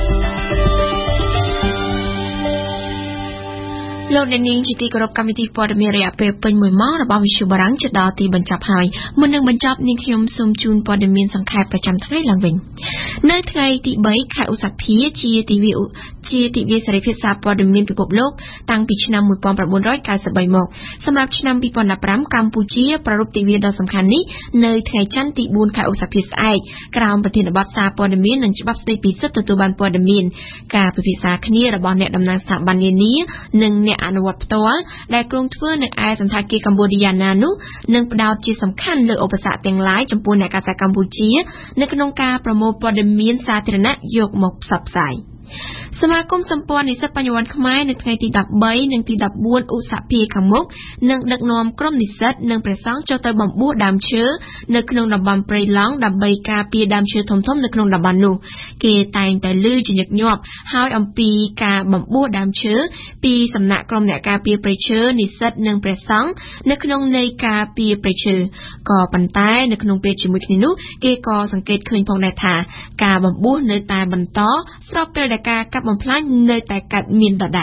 លោកអ្នកនាងជាទីគោរពកម្មវិធីព័ត៌មានរយៈពេលពេញ1ម៉ោងរបស់វិទ្យុបារាំងជិតដល់ទីបញ្ចប់ហើយមុននឹងបញ្ចប់នាងខ្ញុំសូមជូនព័ត៌មានសង្ខេបប្រចាំថ្ងៃឡើងវិញនៅថ្ងៃទី3ខែឧសភាជាទិវាសេរីភាពសារព័ត៌មានពិភពលោកតាំងពីឆ្នាំ1993មកសម្រាប់ឆ្នាំ2015កម្ពុជាប្រារព្ធទិវាដ៏សំខាន់នេះនៅថ្ងៃច័ន្ទទី4ខែឧសភាស្អែកក្រោមប្រធានបទសារព័ត៌មាននិងច្បាប់ស្តីពីសិទ្ធិទទួលបានព័ត៌មានការពិភាក្សាគ្នារបស់អ្នកតំណាងស្ថាប័ននានានិងអ្នកអនុវត្តផ្ទាល់ដែលគ្រោងធ្វើនៅឯសន្តាគារកម្ពុជាណានោះនឹងផ្ដោតជាសំខាន់លើឧបសគ្គទាំងឡាយចំពោះអ្នកការកម្ពុជានៅក្នុងការប្រមូលព័ត៌មានសាធារណៈយកមកផ្សព្វផ្សាយសមាគមសម្ព័ន្ធនិស្សិតបញ្ញវន្តខ្មែរនៅថ្ងៃទី13និងទី14ឧសភាខាងមុខនឹងដឹកនាំក្រុមនិស្សិតនិងព្រះសង្ឃចុះទៅបំពុះដើមឈើនៅក្នុងតំបន់ព្រៃឡង់ដើម្បីការពារដើមឈើធំៗនៅក្នុងតំបន់នោះគេតែងតែលើជាញឹកញាប់ហើយអំពីការបំពុះដើមឈើពីសំណាក់ក្រុមអ្នកការពារព្រៃឈើនិស្សិតនិងព្រះសង្ឃនៅក្នុងនៃការពារព្រៃឈើក៏ប៉ុន្តែនៅក្នុងពេលជាមួយគ្នានោះគេក៏សង្កេតឃើញផងដែរថាការបំពុះនៅតែបន្តស្របពេលដែលការកាប់បំផ្លាញនៅតែកើតមានដដែល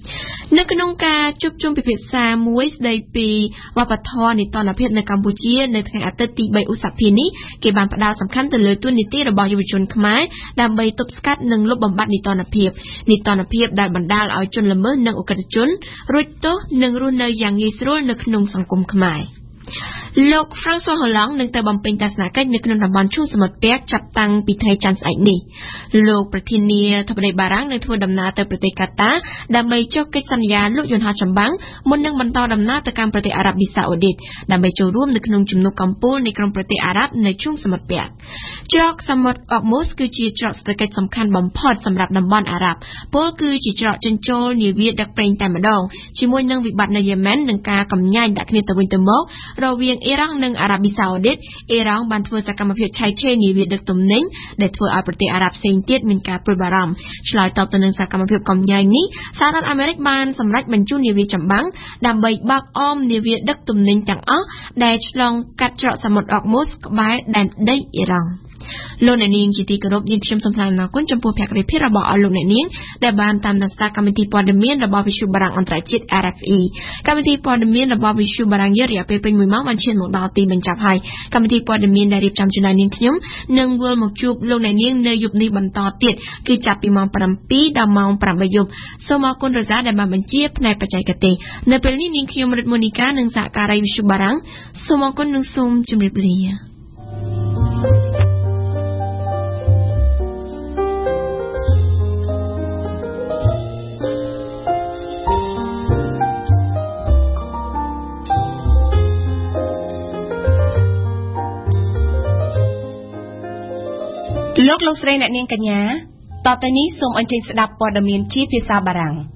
នៅក្នុងការជួបជុំពិភាក្សាមួយស្ដីពីវប្បធម៌នីតិរដ្ឋភាពនៅកម្ពុជានៅថ្ងៃអាទិត្យទី3ឧសភានេះគេបានផ្ដោតសំខាន់ទៅលើទួនាទីរបស់យុវជនខ្មែរដើម្បីទប់ស្កាត់និងលុបបំបាត់នីតិរដ្ឋភាពដែលបណ្ដាលឲ្យជនល្មើសនិងអក្រិតជនរួចទោសនិងរស់នៅយ៉ាងងាយស្រួលនៅក្នុងសង្គមខ្មែរលោក François Hollande នឹងទៅបំពេញទស្សនកិច្ចនៅក្នុងតំបន់ឈូងសមុទ្រពាក់ចាប់តាំងពីថ្ងៃច័ន្ទស្អែកនេះលោកប្រធានាធិបតីបារាំងនឹងធ្វើដំណើរទៅប្រទេសកាតាដើម្បីចុះកិច្ចសន្យាលក់យន្តហោះចម្បាំងមុននឹងបន្តដំណើរទៅកាន់ប្រទេសអារ៉ាប៊ីសាអូឌីតដើម្បីចូលរួមនៅក្នុងជំនួបកំពូលនៃក្រុមប្រទេសអារ៉ាប់នៅឈូងសមុទ្រពាក់ច្រកសមុទ្រអុកម៉ូសគឺជាច្រកសេដ្ឋកិច្ចសំខាន់បំផុតសម្រាប់តំបន់អារ៉ាប់ពលគឺជាច្រកចិញ្ចូលនាវាដឹកប្រេងតែម្ដងជាមួយនឹងវិបត្តិនៅយេម៉ែននិងការកំញាញដាក់គ្នាទៅវិញទៅមករវាងអ៊ីរ៉ង់និងអារ៉ាប៊ីសាអូឌីតអ៊ីរ៉ង់បានធ្វើសកម្មភាពឆៃឆេរនាវាដឹកទំនិញដែលធ្វើឲ្យប្រទេសអារ៉ាប់ផ្សេងទៀតមានការព្រួយបារម្ភឆ្លើយតបទៅនឹងសកម្មភាពកំញាញនេះសហរដ្ឋអាមេរិកបានសម្រេចបញ្ជូននាវាចម្បាំងដើម្បីបើកអមនាវាដឹកទំនិញទាំងអស់ដែលឆ្លងកាត់ច្រកសមុទ្រអុកម៉ូសក្បែរដែនដីអ៊ីរ៉ង់លោកអ្នកនាងជាទីគោរពយើងខ្ញុំសូមថ្លែងអំណរគុណចំពោះភក្ដីភាពរបស់អស់លោកអ្នកនាងដែលបានតាមដានស្ដាប់កម្មវិធីព័ត៌មានរបស់វិទ្យុបារាំងអន្តរជាតិ RFE កម្មវិធីព័ត៌មានរបស់វិទ្យុបារាំងយើងរយៈពេលពេញ1ម៉ោងបានឈានមកដល់ទីបញ្ចប់ហើយកម្មវិធីព័ត៌មានដែលរៀបចំជូនដល់នាងខ្ញុំនឹងវិលមកជួបលោកអ្នកនាងនៅយប់នេះបន្តទៀតគឺចាប់ពីម៉ោង 7 ដល់ម៉ោង 8 យប់សូមអរគុណរ៉ាសាដែលបានបញ្ជាផ្នែកបច្ចេកទេសនៅពេលនេះនាងខ្ញុំរិទ្ធមូនីកានិងសហការីវិទ្យុបារាំងសូមអរគុណនិងសូមជម្រាបលាលោកស្រីអ្នកនាងកញ្ញាតទៅនេះសូមអញ្ជើញស្ដាប់ព័ត៌មានជាភាសាបារាំង